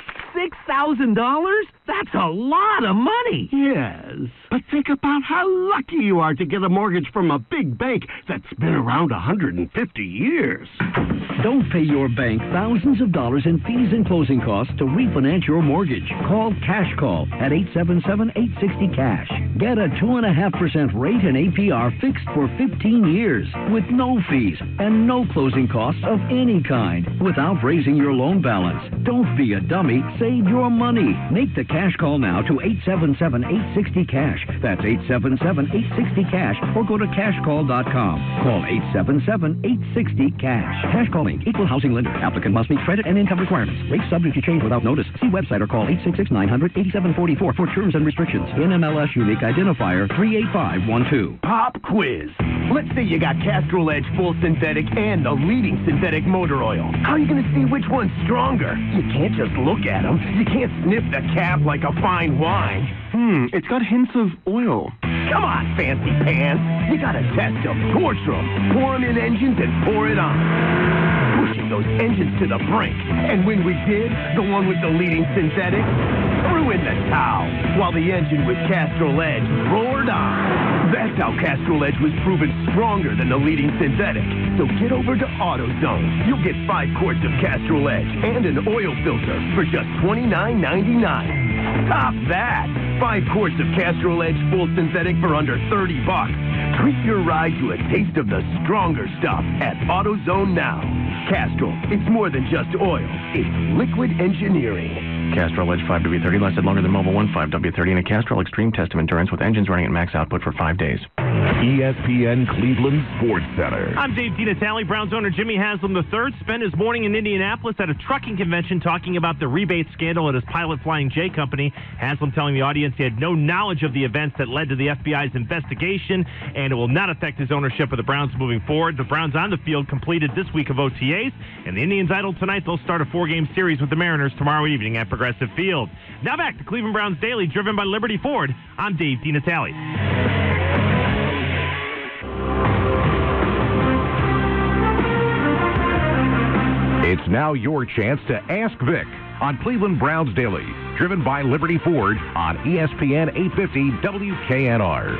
$6,000? That's a lot of money. Yes, but think about how lucky you are to get a mortgage from a big bank that's been around 150 years. Don't pay your bank thousands of dollars in fees and closing costs to refinance your mortgage. Call Cash Call at 877-860-CASH. Get a 2.5% rate and APR fixed for 15 years with no fees and no closing costs of any kind without raising your loan balance. Don't be a dummy. Save your money. Make the Cash Call now to 877-860-CASH. That's 877-860-CASH or go to cashcall.com. Call 877-860-CASH. Cash Call Inc. Equal housing lender. Applicant must meet credit and income requirements. Rates subject to change without notice. See website or call 866-900-8744 for terms and restrictions. NMLS unique identifier 38512. Pop quiz. Let's say you got Castrol Edge full synthetic and the leading synthetic motor oil. How are you going to see which one's stronger? You can't just look at them. You can't sniff the cap like a fine wine. It's got hints of oil. Come on, fancy pants. You got to test them, torture them, pour them in engines and pour it on. Pushing those engines to the brink. And when we did, the one with the leading synthetic threw in the towel, while the engine with Castrol Edge roared on. That's how Castrol Edge was proven stronger than the leading synthetic. So get over to AutoZone. You'll get 5 quarts of Castrol Edge and an oil filter for just $29.99. Top that! 5 quarts of Castrol Edge full synthetic for under $30. Treat your ride to a taste of the stronger stuff at AutoZone now. Castrol, it's more than just oil. It's liquid engineering. Castrol Edge 5W30 lasted longer than Mobil 1 5W30 and a Castrol Extreme test of endurance with engines running at max output for 5 days. ESPN Cleveland Sports Center. I'm Dave DiNatale. Browns owner Jimmy Haslam III spent his morning in Indianapolis at a trucking convention talking about the rebate scandal at his Pilot Flying J company. Haslam telling the audience he had no knowledge of the events that led to the FBI's investigation, and it will not affect his ownership of the Browns moving forward. The Browns on the field completed this week of OTAs, and the Indians idle tonight. They'll start a 4-game series with the Mariners tomorrow evening at Progressive Field. Now back to Cleveland Browns Daily, driven by Liberty Ford. I'm Dave DiNatale. It's now your chance to Ask Vic on Cleveland Browns Daily, driven by Liberty Ford on ESPN 850 WKNR.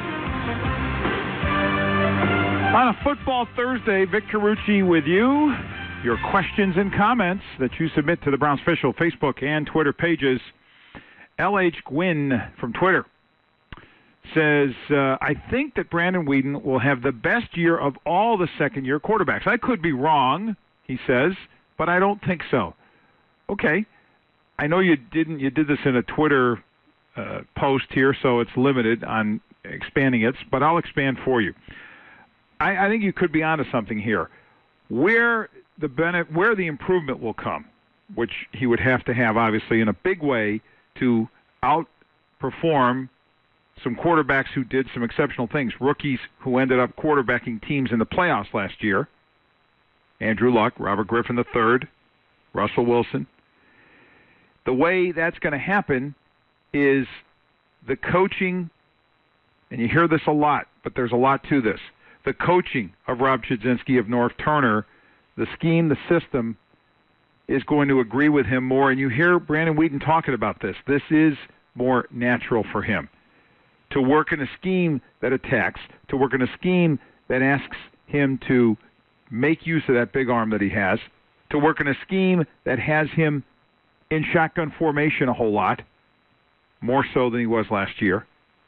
On a Football Thursday, Vic Carucci with you. Your questions and comments that you submit to the Browns official Facebook and Twitter pages. LH Gwynn from Twitter says, I think that Brandon Weeden will have the best year of all the second-year quarterbacks. I could be wrong, he says, but I don't think so. Okay. I know you didn't. You did this in a Twitter post here, so it's limited on expanding it, but I'll expand for you. I think you could be onto something here. Where the improvement will come, which he would have to have, obviously, in a big way to outperform some quarterbacks who did some exceptional things, rookies who ended up quarterbacking teams in the playoffs last year. Andrew Luck, Robert Griffin III, Russell Wilson. The way that's going to happen is the coaching, and you hear this a lot, but there's a lot to this. The coaching of Rob Chudzinski, of North Turner, the scheme, the system, is going to agree with him more. And you hear Brandon Weeden talking about this. This is more natural for him to work in a scheme that attacks, to work in a scheme that asks him to make use of that big arm that he has, to work in a scheme that has him in shotgun formation a whole lot, more so than he was last year,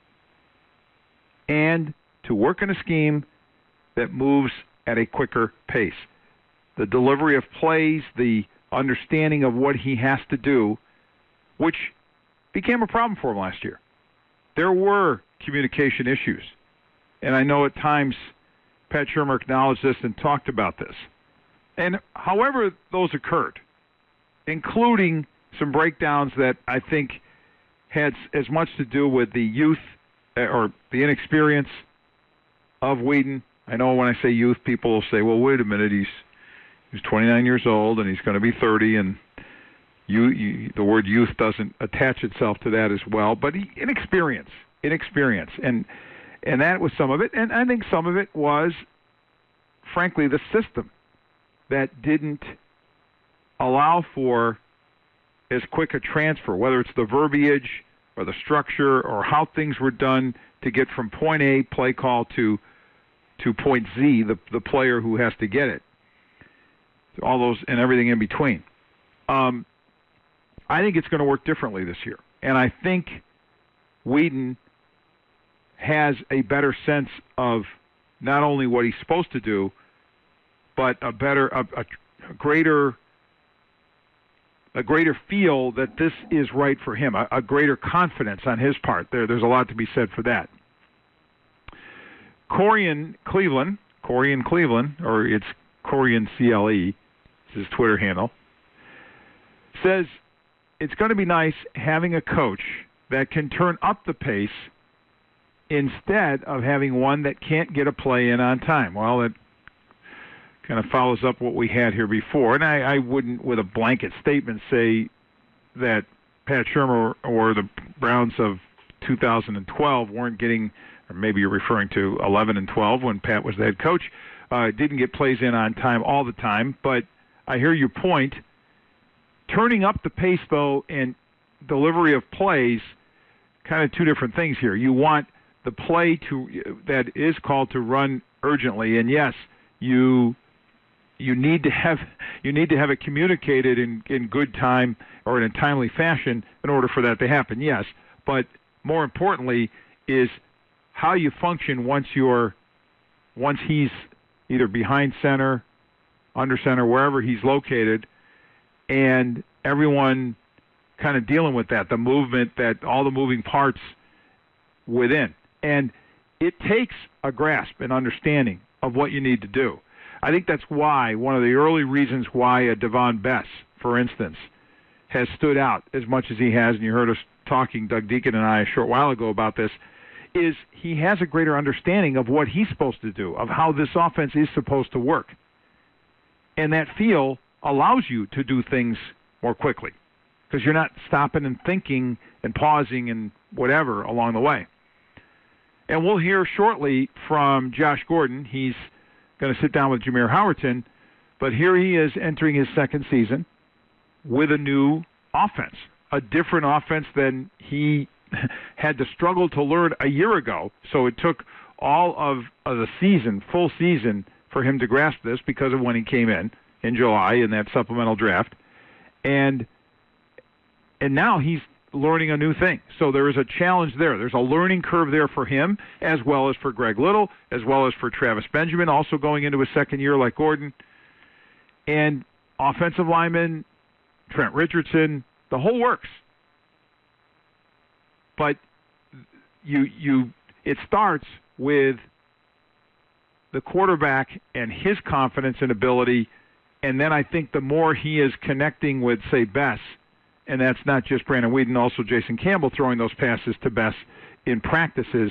and to work in a scheme that moves at a quicker pace. The delivery of plays, the understanding of what he has to do, which became a problem for him last year. There were communication issues, and I know at times Pat Shurmur acknowledged this and talked about this. And however those occurred, including some breakdowns that I think had as much to do with the youth or the inexperience of Weeden. I know when I say youth, people will say, well, wait a minute, he's 29 years old and he's going to be 30, and the word youth doesn't attach itself to that as well. But inexperience. And that was some of it. And I think some of it was, frankly, the system that didn't allow for as quick a transfer, whether it's the verbiage or the structure or how things were done to get from point A, play call, to point Z, the player who has to get it. All those and everything in between. I think it's going to work differently this year. And I think Weeden has a better sense of not only what he's supposed to do, but a greater feel that this is right for him, a greater confidence on his part. There's a lot to be said for that. Corian Cleveland, or it's Corian CLE, is his Twitter handle, says it's going to be nice having a coach that can turn up the pace instead of having one that can't get a play in on time. Well, it kind of follows up what we had here before. And I wouldn't, with a blanket statement, say that Pat Shurmur or the Browns of 2012 weren't getting, or maybe you're referring to 11 and 12 when Pat was the head coach, didn't get plays in on time all the time. But I hear your point. Turning up the pace, though, and delivery of plays, kind of two different things here. You want the play that is called to run urgently, and yes, you need to have it communicated in good time or in a timely fashion in order for that to happen. Yes, but more importantly is how you function once he's either behind center, under center, wherever he's located, and everyone kind of dealing with that, the movement, that all the moving parts within. And it takes a grasp and understanding of what you need to do. I think that's why one of the early reasons why Devon Bess, for instance, has stood out as much as he has, and you heard us talking, Doug Deacon and I, a short while ago about this, is he has a greater understanding of what he's supposed to do, of how this offense is supposed to work. And that feel allows you to do things more quickly because you're not stopping and thinking and pausing and whatever along the way. And we'll hear shortly from Josh Gordon. He's going to sit down with Jameer Howerton, but here he is entering his second season with a new offense, a different offense than he had to struggle to learn a year ago. So it took all of the season, full season, for him to grasp this because of when he came in July in that supplemental draft. And now he's learning a new thing. So there is a challenge there. There's a learning curve there for him, as well as for Greg Little, as well as for Travis Benjamin, also going into his second year like Gordon. And offensive lineman, Trent Richardson, the whole works. But it starts with the quarterback and his confidence and ability, and then I think the more he is connecting with, say, Bess, and that's not just Brandon Weeden, also Jason Campbell throwing those passes to Bess in practices,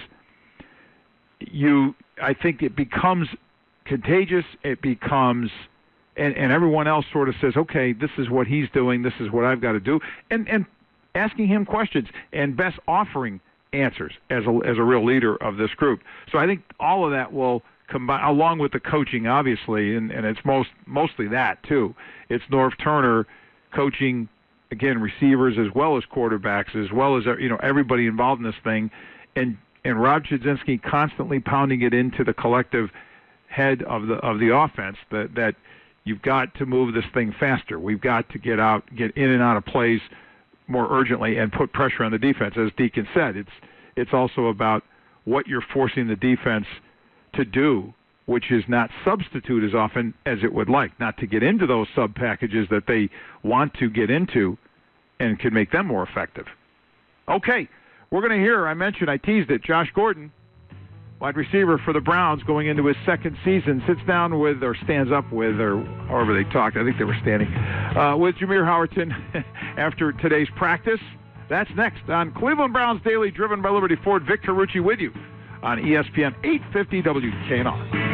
I think it becomes contagious, it becomes, and everyone else sort of says, okay, this is what he's doing, this is what I've got to do, and asking him questions, and Bess offering answers as a real leader of this group. So I think all of that will combine, along with the coaching, obviously, and it's mostly that, too. It's Norv Turner coaching, again, receivers as well as quarterbacks, as well as everybody involved in this thing, and Rob Chudzinski constantly pounding it into the collective head of the offense that you've got to move this thing faster. We've got to get in and out of plays more urgently and put pressure on the defense. As Deacon said, it's also about what you're forcing the defense to do, which is not substitute as often as it would like, not to get into those sub packages that they want to get into and can make them more effective. Okay, we're going to hear, I teased it, Josh Gordon, wide receiver for the Browns going into his second season, sits down with, or stands up with, or however they talked, I think they were standing, with Jameer Howerton after today's practice. That's next on Cleveland Browns Daily, driven by Liberty Ford. Vic Carucci with you on ESPN 850 WKNR.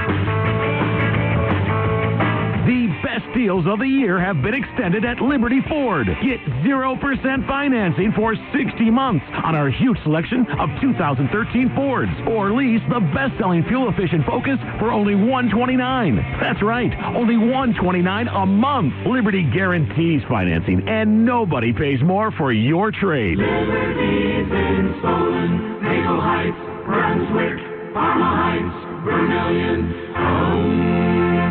The best deals of the year have been extended at Liberty Ford. Get 0% financing for 60 months on our huge selection of 2013 Fords, or lease the best-selling fuel-efficient Focus for only $129. That's right, only $129 a month. Liberty guarantees financing, and nobody pays more for your trade. Liberty's in Solon, Maple Heights, Brunswick, Parma Heights, Vermillion,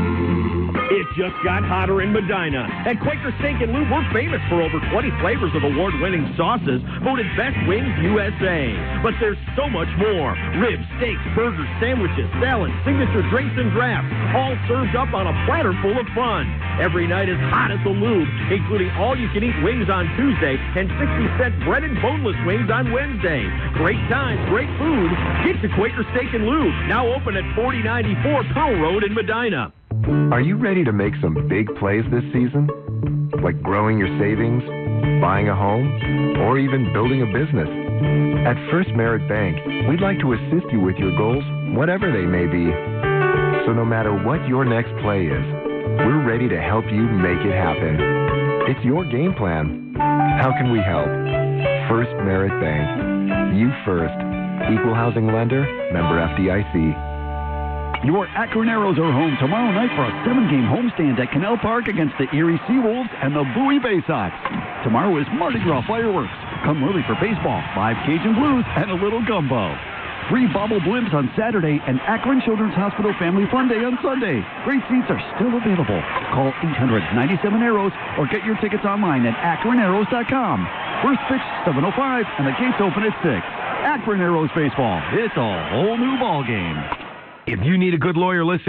It just got hotter in Medina. At Quaker Steak and Lube, we're famous for over 20 flavors of award-winning sauces, voted Best Wings USA. But there's so much more. Ribs, steaks, burgers, sandwiches, salads, signature drinks, and drafts, all served up on a platter full of fun. Every night is hot at the Lube, including all-you-can-eat wings on Tuesday and 60-cent breaded boneless wings on Wednesday. Great times, great food. Get to Quaker Steak and Lube, now open at 4094 Pearl Road in Medina. Are you ready to make some big plays this season? Like growing your savings, buying a home, or even building a business? At First Merit Bank, we'd like to assist you with your goals, whatever they may be. So no matter what your next play is, we're ready to help you make it happen. It's your game plan. How can we help? First Merit Bank. You first. Equal housing lender, member FDIC. Your Akron Arrows are home tomorrow night for a 7-game homestand at Canal Park against the Erie Seawolves and the Bowie Bay Sox. Tomorrow is Mardi Gras fireworks. Come early for baseball, 5 Cajun Blues, and a little gumbo. Free bobble blimps on Saturday and Akron Children's Hospital Family Fun Day on Sunday. Great seats are still available. Call 800-97-ARROWS or get your tickets online at akronarrows.com. First pitch 7:05 and the gates open at 6. Akron Arrows baseball. It's a whole new ball game. If you need a good lawyer, listen up.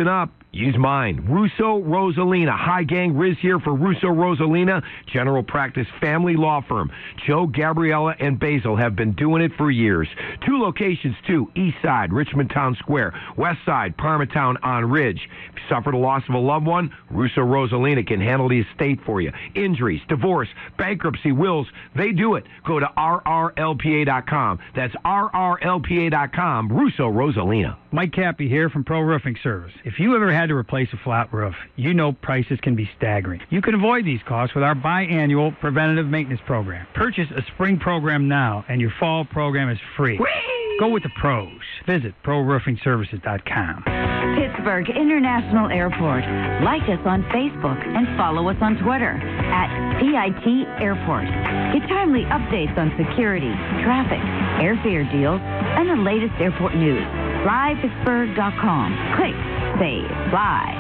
Use mine, Russo Rosalina. Hi, gang. Riz here for Russo Rosalina, general practice family law firm. Joe, Gabriella, and Basil have been doing it for years. 2 locations, too. East Side, Richmond Town Square. West Side, Parmatown on Ridge. If you suffered a loss of a loved one, Russo Rosalina can handle the estate for you. Injuries, divorce, bankruptcy, wills, they do it. Go to rrlpa.com. That's rrlpa.com. Russo Rosalina. Mike Cappy here from Pro Roofing Service. If you ever had to replace a flat roof, you know prices can be staggering. You can avoid these costs with our biannual preventative maintenance program. Purchase a spring program now, and your fall program is free. Whee! Go with the pros. Visit ProRoofingServices.com. Pittsburgh International Airport. Like us on Facebook and follow us on Twitter @PIT Airport. Get timely updates on security, traffic, airfare deals, and the latest airport news. FlyPittsburgh.com. Click, save, fly.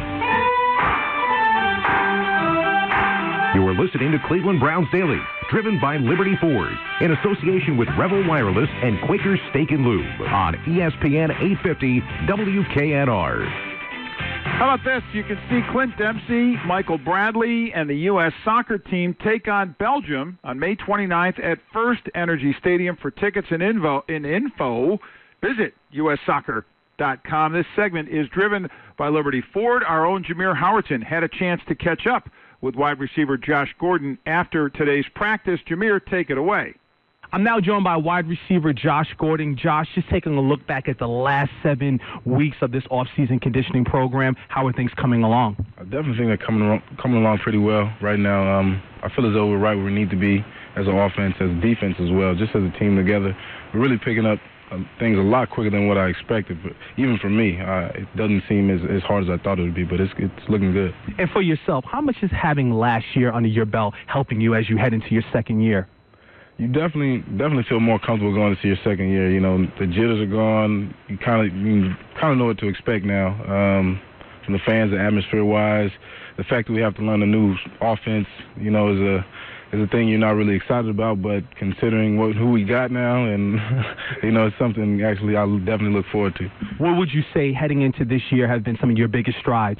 You are listening to Cleveland Browns Daily, driven by Liberty Ford, in association with Rebel Wireless and Quaker Steak and Lube on ESPN 850 WKNR. How about this? You can see Clint Dempsey, Michael Bradley, and the U.S. soccer team take on Belgium on May 29th at First Energy Stadium. For tickets and info, visit ussoccer.com. This segment is driven by Liberty Ford. Our own Jameer Howerton had a chance to catch up with wide receiver Josh Gordon after today's practice. Jameer, take it away. I'm now joined by wide receiver Josh Gordon. Josh, just taking a look back at the last 7 weeks of this off-season conditioning program, how are things coming along? I definitely think they're coming along pretty well right now. I feel as though we're right where we need to be as an offense, as a defense as well, just as a team together. We're really picking up things a lot quicker than what I expected. But even for me, it doesn't seem as hard as I thought it would be, but it's looking good. And for yourself, how much is having last year under your belt helping you as you head into your second year? You definitely feel more comfortable going into your second year. You know, the jitters are gone. You kind of know what to expect now from the fans, the atmosphere-wise. The fact that we have to learn a new offense, you know, is a thing you're not really excited about, but considering who we got now, and you know, it's something actually I'll definitely look forward to. What would you say heading into this year have been some of your biggest strides?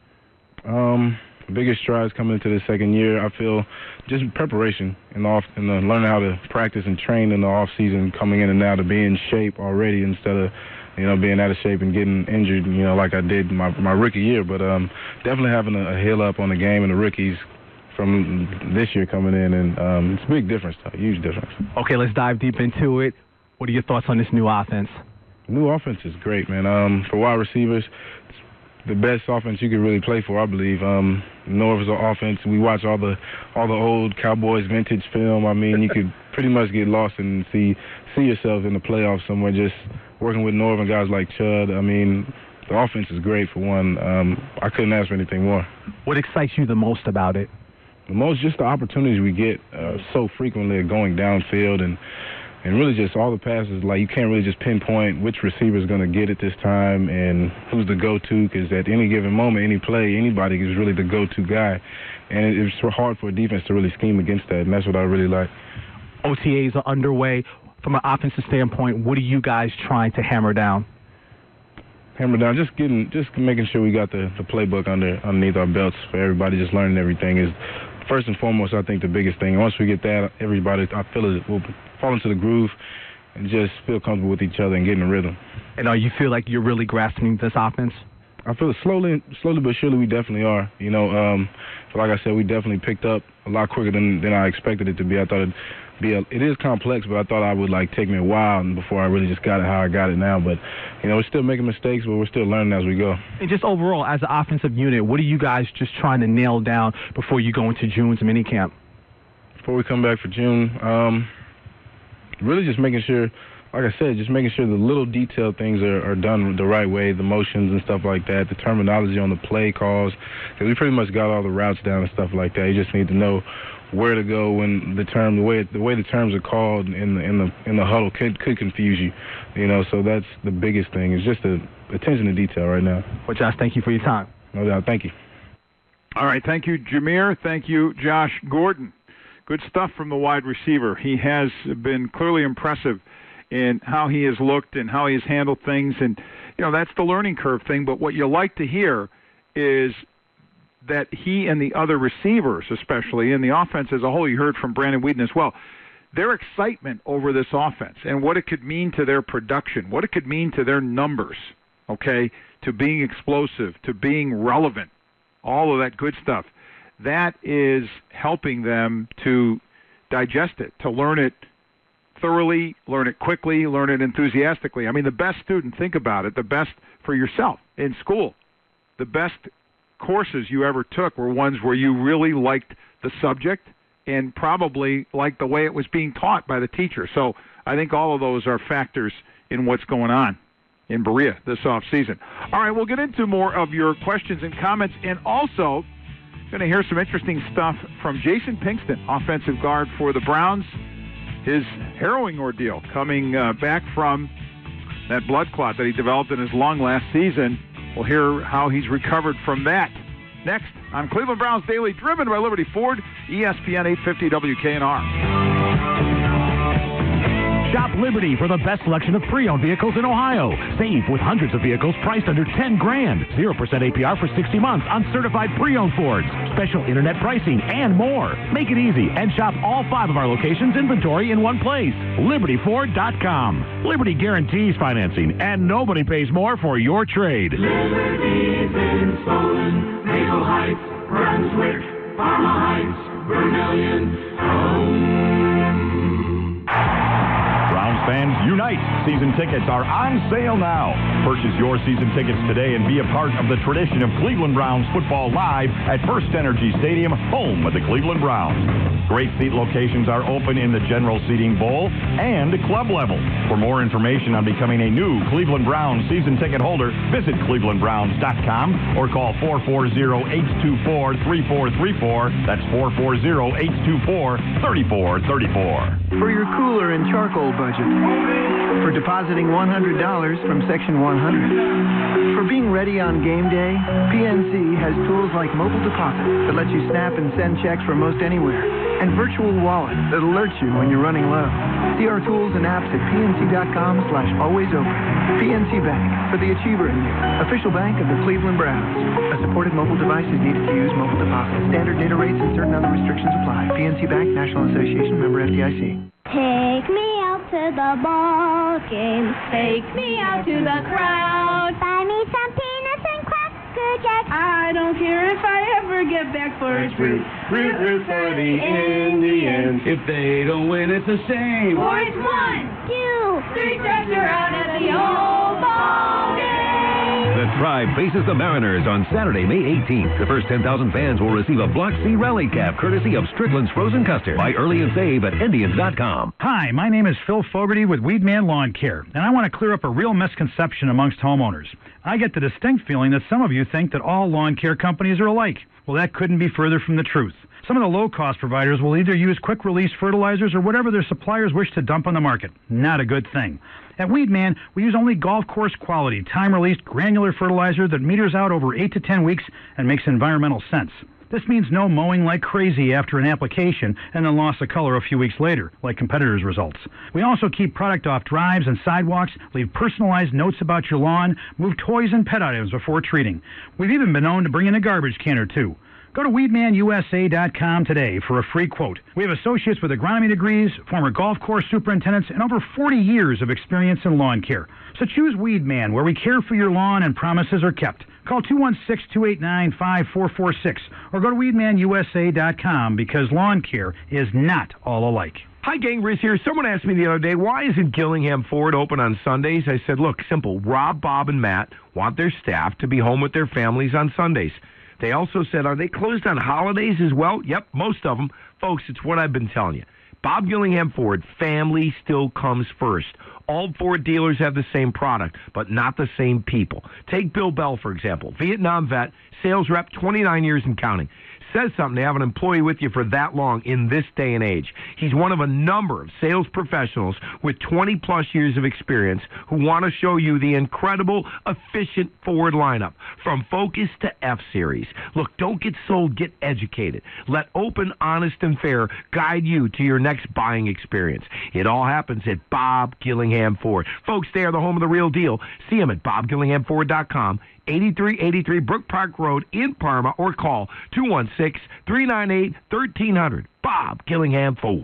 Biggest strides coming into the second year, I feel just preparation and learning how to practice and train in the off season, coming in and now to be in shape already instead of, you know, being out of shape and getting injured, you know, like I did my rookie year. But definitely having a hill up on the game and the rookies from this year coming in, and it's a big difference, a huge difference. Okay, let's dive deep into it. What are your thoughts on this new offense? The new offense is great, man. For wide receivers, it's the best offense you could really play for, I believe. Norv's offense, we watch all the old Cowboys vintage film. I mean, you could pretty much get lost and see yourself in the playoffs somewhere, just working with Norv and guys like Chud. I mean, the offense is great for one. I couldn't ask for anything more. What excites you the most about it? The most, just the opportunities we get so frequently of going downfield and really just all the passes. Like, you can't really just pinpoint which receiver is going to get it this time and who's the go-to, because at any given moment, any play, anybody is really the go-to guy. And it's hard for a defense to really scheme against that, and that's what I really like. OTAs are underway. From an offensive standpoint, what are you guys trying to hammer down? Just making sure we got the playbook underneath our belts for everybody, just learning everything is first and foremost, I think, the biggest thing. Once we get that, everybody, I feel it will fall into the groove and just feel comfortable with each other and getting a rhythm. And you feel like you're really grasping this offense? I feel slowly but surely we definitely are. You know, like I said, we definitely picked up a lot quicker than I expected it to be. I thought it is complex, but I thought I would take me a while before I really just got it how I got it now. But, you know, we're still making mistakes, but we're still learning as we go. And just overall, as an offensive unit, what are you guys just trying to nail down before you go into June's minicamp? Before we come back for June, really just making sure, like I said, just making sure the little detailed things are done the right way, the motions and stuff like that, the terminology on the play calls, because we pretty much got all the routes down and stuff like that. You just need to know where to go when the way the terms are called in the huddle could confuse you, you know. So that's the biggest thing. It's just the attention to detail right now. Well, Josh, thank you for your time. No doubt. Thank you. All right. Thank you, Jameer. Thank you, Josh Gordon. Good stuff from the wide receiver. He has been clearly impressive in how he has looked and how he has handled things, and you know that's the learning curve thing. But what you like to hear is that he and the other receivers, especially, and the offense as a whole, you heard from Brandon Weeden as well, their excitement over this offense and what it could mean to their production, what it could mean to their numbers, okay, to being explosive, to being relevant, all of that good stuff, that is helping them to digest it, to learn it thoroughly, learn it quickly, learn it enthusiastically. I mean, the best student, think about it, the best for yourself in school, the best courses you ever took were ones where you really liked the subject and probably liked the way it was being taught by the teacher. So I think all of those are factors in what's going on in Berea this offseason. All right, we'll get into more of your questions and comments, and also going to hear some interesting stuff from Jason Pinkston, offensive guard for the Browns. His harrowing ordeal coming back from that blood clot that he developed in his lung last season. We'll hear how he's recovered from that. Next on Cleveland Browns Daily, driven by Liberty Ford, ESPN 850 WKNR. Shop Liberty for the best selection of pre-owned vehicles in Ohio. Save with hundreds of vehicles priced under $10,000. 0% APR for 60 months on certified pre-owned Fords. Special internet pricing and more. Make it easy and shop all 5 of our locations' inventory in one place. LibertyFord.com. Liberty guarantees financing, and nobody pays more for your trade. Liberty's in Solon, Maple Heights, Brunswick, Parma Heights, Vermilion, Browns fans, unite! Season tickets are on sale now. Purchase your season tickets today and be a part of the tradition of Cleveland Browns football live at First Energy Stadium, home of the Cleveland Browns. Great seat locations are open in the general seating bowl and club level. For more information on becoming a new Cleveland Browns season ticket holder, visit clevelandbrowns.com or call 440-824-3434. That's 440-824-3434. For your cooler and charcoal budget. For depositing $100 from Section 100. For being ready on game day, PNC has tools like mobile deposit that lets you snap and send checks from most anywhere, and virtual wallet that alerts you when you're running low. See our tools and apps at pnc.com/alwaysopen. PNC Bank, for the achiever in you. Official bank of the Cleveland Browns. A supported mobile device is needed to use mobile deposit. Standard data rates and certain other restrictions apply. PNC Bank, National Association, member FDIC. Take me out to the ball game. Take me out to the crowd. Buy me some peanuts and Cracker Jacks. I don't care if I ever get back for a treat. Root for the Indians. If they don't win, it's a shame. For it's 1, 2, 3 times you're out at the old ball game. The Tribe faces the Mariners on Saturday, May 18th. The first 10,000 fans will receive a Block C rally cap courtesy of Strickland's Frozen Custard. Buy early and save at Indians.com. Hi, my name is Phil Fogarty with Weedman Lawn Care, and I want to clear up a real misconception amongst homeowners. I get the distinct feeling that some of you think that all lawn care companies are alike. Well, that couldn't be further from the truth. Some of the low-cost providers will either use quick-release fertilizers or whatever their suppliers wish to dump on the market. Not a good thing. At Weedman, we use only golf course quality, time-released granular fertilizer that meters out over 8 to 10 weeks and makes environmental sense. This means no mowing like crazy after an application and then loss of color a few weeks later, like competitors' results. We also keep product off drives and sidewalks, leave personalized notes about your lawn, move toys and pet items before treating. We've even been known to bring in a garbage can or two. Go to WeedmanUSA.com today for a free quote. We have associates with agronomy degrees, former golf course superintendents, and over 40 years of experience in lawn care. So choose Weedman, where we care for your lawn and promises are kept. Call 216-289-5446 or go to WeedmanUSA.com because lawn care is not all alike. Hi, gang. Riz here. Someone asked me the other day, why isn't Gillingham Ford open on Sundays? I said, look, simple. Rob, Bob, and Matt want their staff to be home with their families on Sundays. They also said, are they closed on holidays as well? Yep, most of them. Folks, it's what I've been telling you. Bob Gillingham Ford, family still comes first. All Ford dealers have the same product, but not the same people. Take Bill Bell, for example. Vietnam vet, sales rep, 29 years and counting. Says something to have an employee with you for that long in this day and age. He's one of a number of sales professionals with 20-plus years of experience who want to show you the incredible, efficient Ford lineup, from Focus to F-Series. Look, don't get sold, get educated. Let open, honest, and fair guide you to your next buying experience. It all happens at Bob Gillingham Ford. Folks, they are the home of the real deal. See them at BobGillinghamFord.com. 8383 Brook Park Road in Parma, or call 216-398-1300. Bob Gillingham Fools.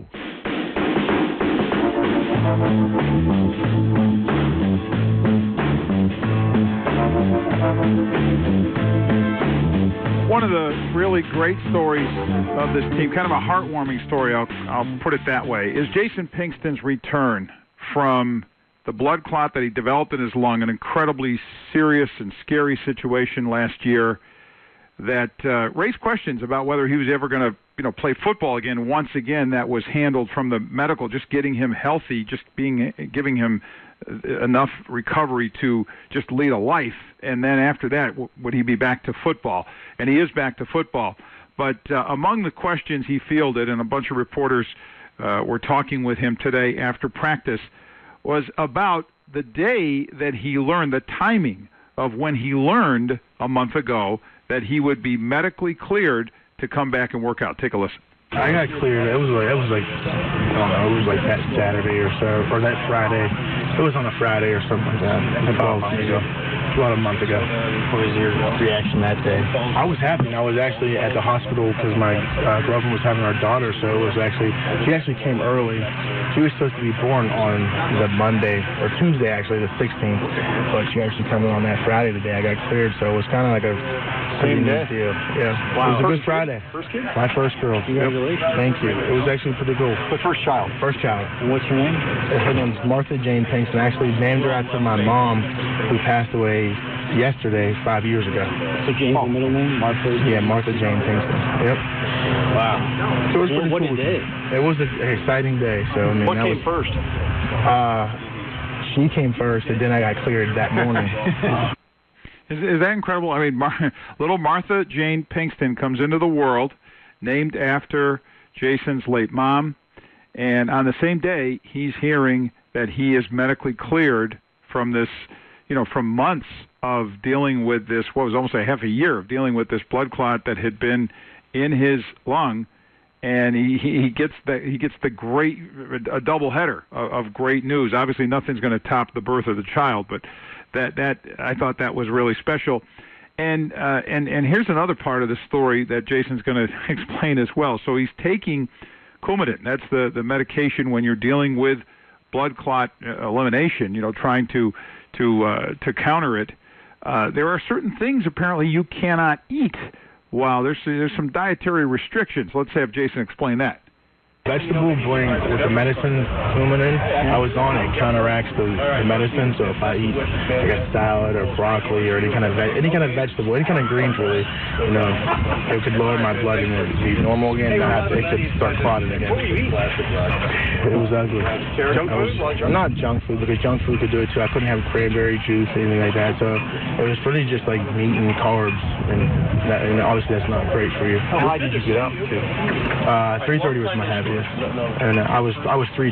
One of the really great stories of this team, kind of a heartwarming story, I'll put it that way, is Jason Pinkston's return from the blood clot that he developed in his lung, an incredibly serious and scary situation last year that raised questions about whether he was ever going to play football again. Once again, that was handled from the medical, just getting him healthy, giving him enough recovery to just lead a life. And then after that, would he be back to football? And he is back to football. But among the questions he fielded, and a bunch of reporters were talking with him today after practice, was about the day that he learned, the timing of when he learned a month ago that he would be medically cleared to come back and work out. Take a listen. I got cleared. It was like I don't know. It was like that Saturday or so, or that Friday. It was on a Friday or something like that. About a month ago. What was your reaction that day? I was happy. I was actually at the hospital because my girlfriend was having our daughter, so it was she actually came early. She was supposed to be born on the Monday or Tuesday, actually the 16th, but she actually came in on that Friday. The day I got cleared, so it was kind of like a same day deal. Yeah, wow. It was a good Friday. First kid? My first girl. Congratulations. Yep. Thank you. It was actually pretty cool. The first child. First child. And what's her name? Her name's Martha Jane Pinkston. I actually named her after my mom, who passed away yesterday, 5 years ago. So Jane's the middle name? Martha? Yeah, Martha Jane Pinkston. Yep. Wow. So it was pretty what cool. a day. It was an exciting day. So I mean, what came first? She came first, and then I got cleared that morning. Is that incredible? I mean, little Martha Jane Pinkston comes into the world, named after Jason's late mom, and on the same day, he's hearing that he is medically cleared from this, from months of dealing with this, what was almost a half a year of dealing with this blood clot that had been in his lung, and he gets a double header of great news. Obviously, nothing's going to top the birth of the child, but that I thought that was really special. And here's another part of the story that Jason's going to explain as well. So he's taking Coumadin. That's the medication when you're dealing with blood clot elimination, trying to counter it. There are certain things apparently you cannot eat while there's some dietary restrictions. Let's have Jason explain that. Vegetable blend with the medicine, Coumadin, I was on it, counteracts the medicine. So if I eat like a salad or broccoli or any kind of vegetable, any kind of greens really, it could lower my blood and it would be normal again. It could start clotting again. It was ugly. Not junk food, because junk food could do it too. I couldn't have cranberry juice, anything like that. So it was really just like meat and carbs, and obviously that's not great for you. How high did you get up to? 330 was my heaviest. And I was 322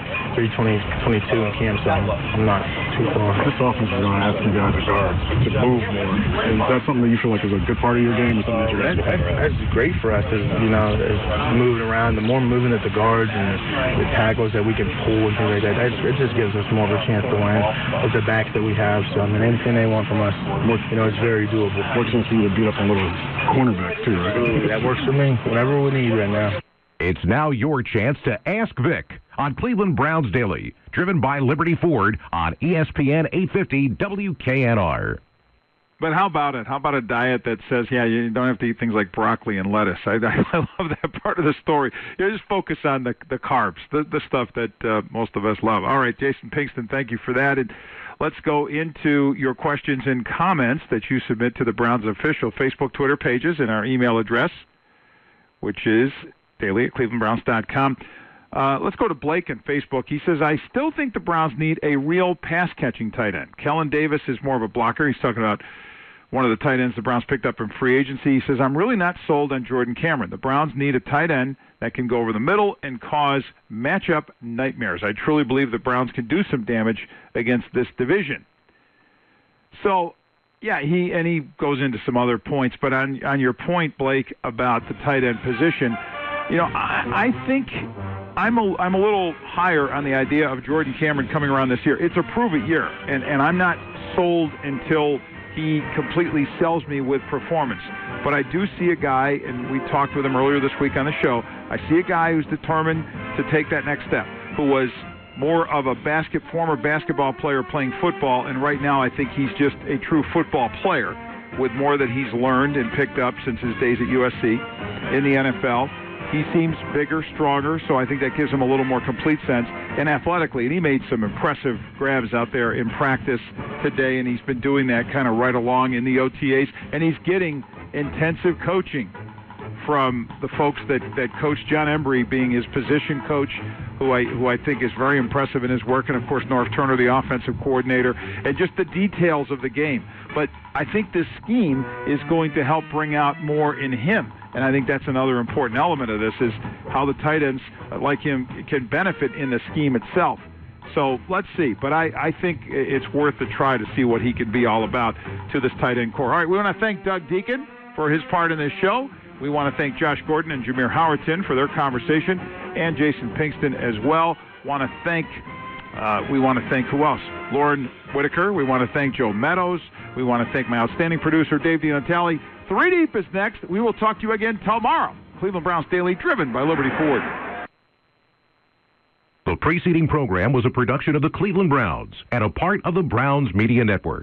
in camp, so I'm not too far. This offense is going to ask you guys to move more. Is that something that you feel like is a good part of your game? Or something that you're that's great for us, is moving around. The more moving at the guards and the tackles that we can pull and things like that, it just gives us more of a chance to win with the backs that we have. So I mean, anything they want from us, it's very doable. Works for you to beat up on little cornerbacks too, right? That works for me. Whatever we need right now. It's now your chance to Ask Vic on Cleveland Browns Daily, driven by Liberty Ford on ESPN 850 WKNR. But how about it? How about a diet that says, you don't have to eat things like broccoli and lettuce? I love that part of the story. You just focus on the carbs, the stuff that most of us love. All right, Jason Pinkston, thank you for that. And let's go into your questions and comments that you submit to the Browns official Facebook, Twitter pages, and our email address, which is daily@clevelandbrowns.com. Let's go to Blake on Facebook. He says, I still think the Browns need a real pass-catching tight end. Kellen Davis is more of a blocker. He's talking about one of the tight ends the Browns picked up in free agency. He says, I'm really not sold on Jordan Cameron. The Browns need a tight end that can go over the middle and cause matchup nightmares. I truly believe the Browns can do some damage against this division. So, yeah, he goes into some other points. But on your point, Blake, about the tight end position, I think I'm a little higher on the idea of Jordan Cameron coming around this year. It's a prove-it year, and I'm not sold until he completely sells me with performance. But I do see a guy, and we talked with him earlier this week on the show, I see a guy who's determined to take that next step, who was more of a former basketball player playing football, and right now I think he's just a true football player with more that he's learned and picked up since his days at USC in the NFL. He seems bigger, stronger, so I think that gives him a little more complete sense. And athletically, and he made some impressive grabs out there in practice today, and he's been doing that kind of right along in the OTAs, and he's getting intensive coaching from the folks that coach John Embry, being his position coach, who I think is very impressive in his work, and of course North Turner, the offensive coordinator, and just the details of the game. But I think this scheme is going to help bring out more in him, and I think that's another important element of this, is how the tight ends like him can benefit in the scheme itself. So let's see. But I think it's worth a try to see what he can be all about to this tight end core. All right, we want to thank Doug Deacon for his part in this show. We want to thank Josh Gordon and Jameer Howerton for their conversation, and Jason Pinkston as well. We want to thank who else? Lauren Whitaker. We want to thank Joe Meadows. We want to thank my outstanding producer, Dave DiNatale. 3 Deep is next. We will talk to you again tomorrow. Cleveland Browns Daily, driven by Liberty Ford. The preceding program was a production of the Cleveland Browns and a part of the Browns Media Network.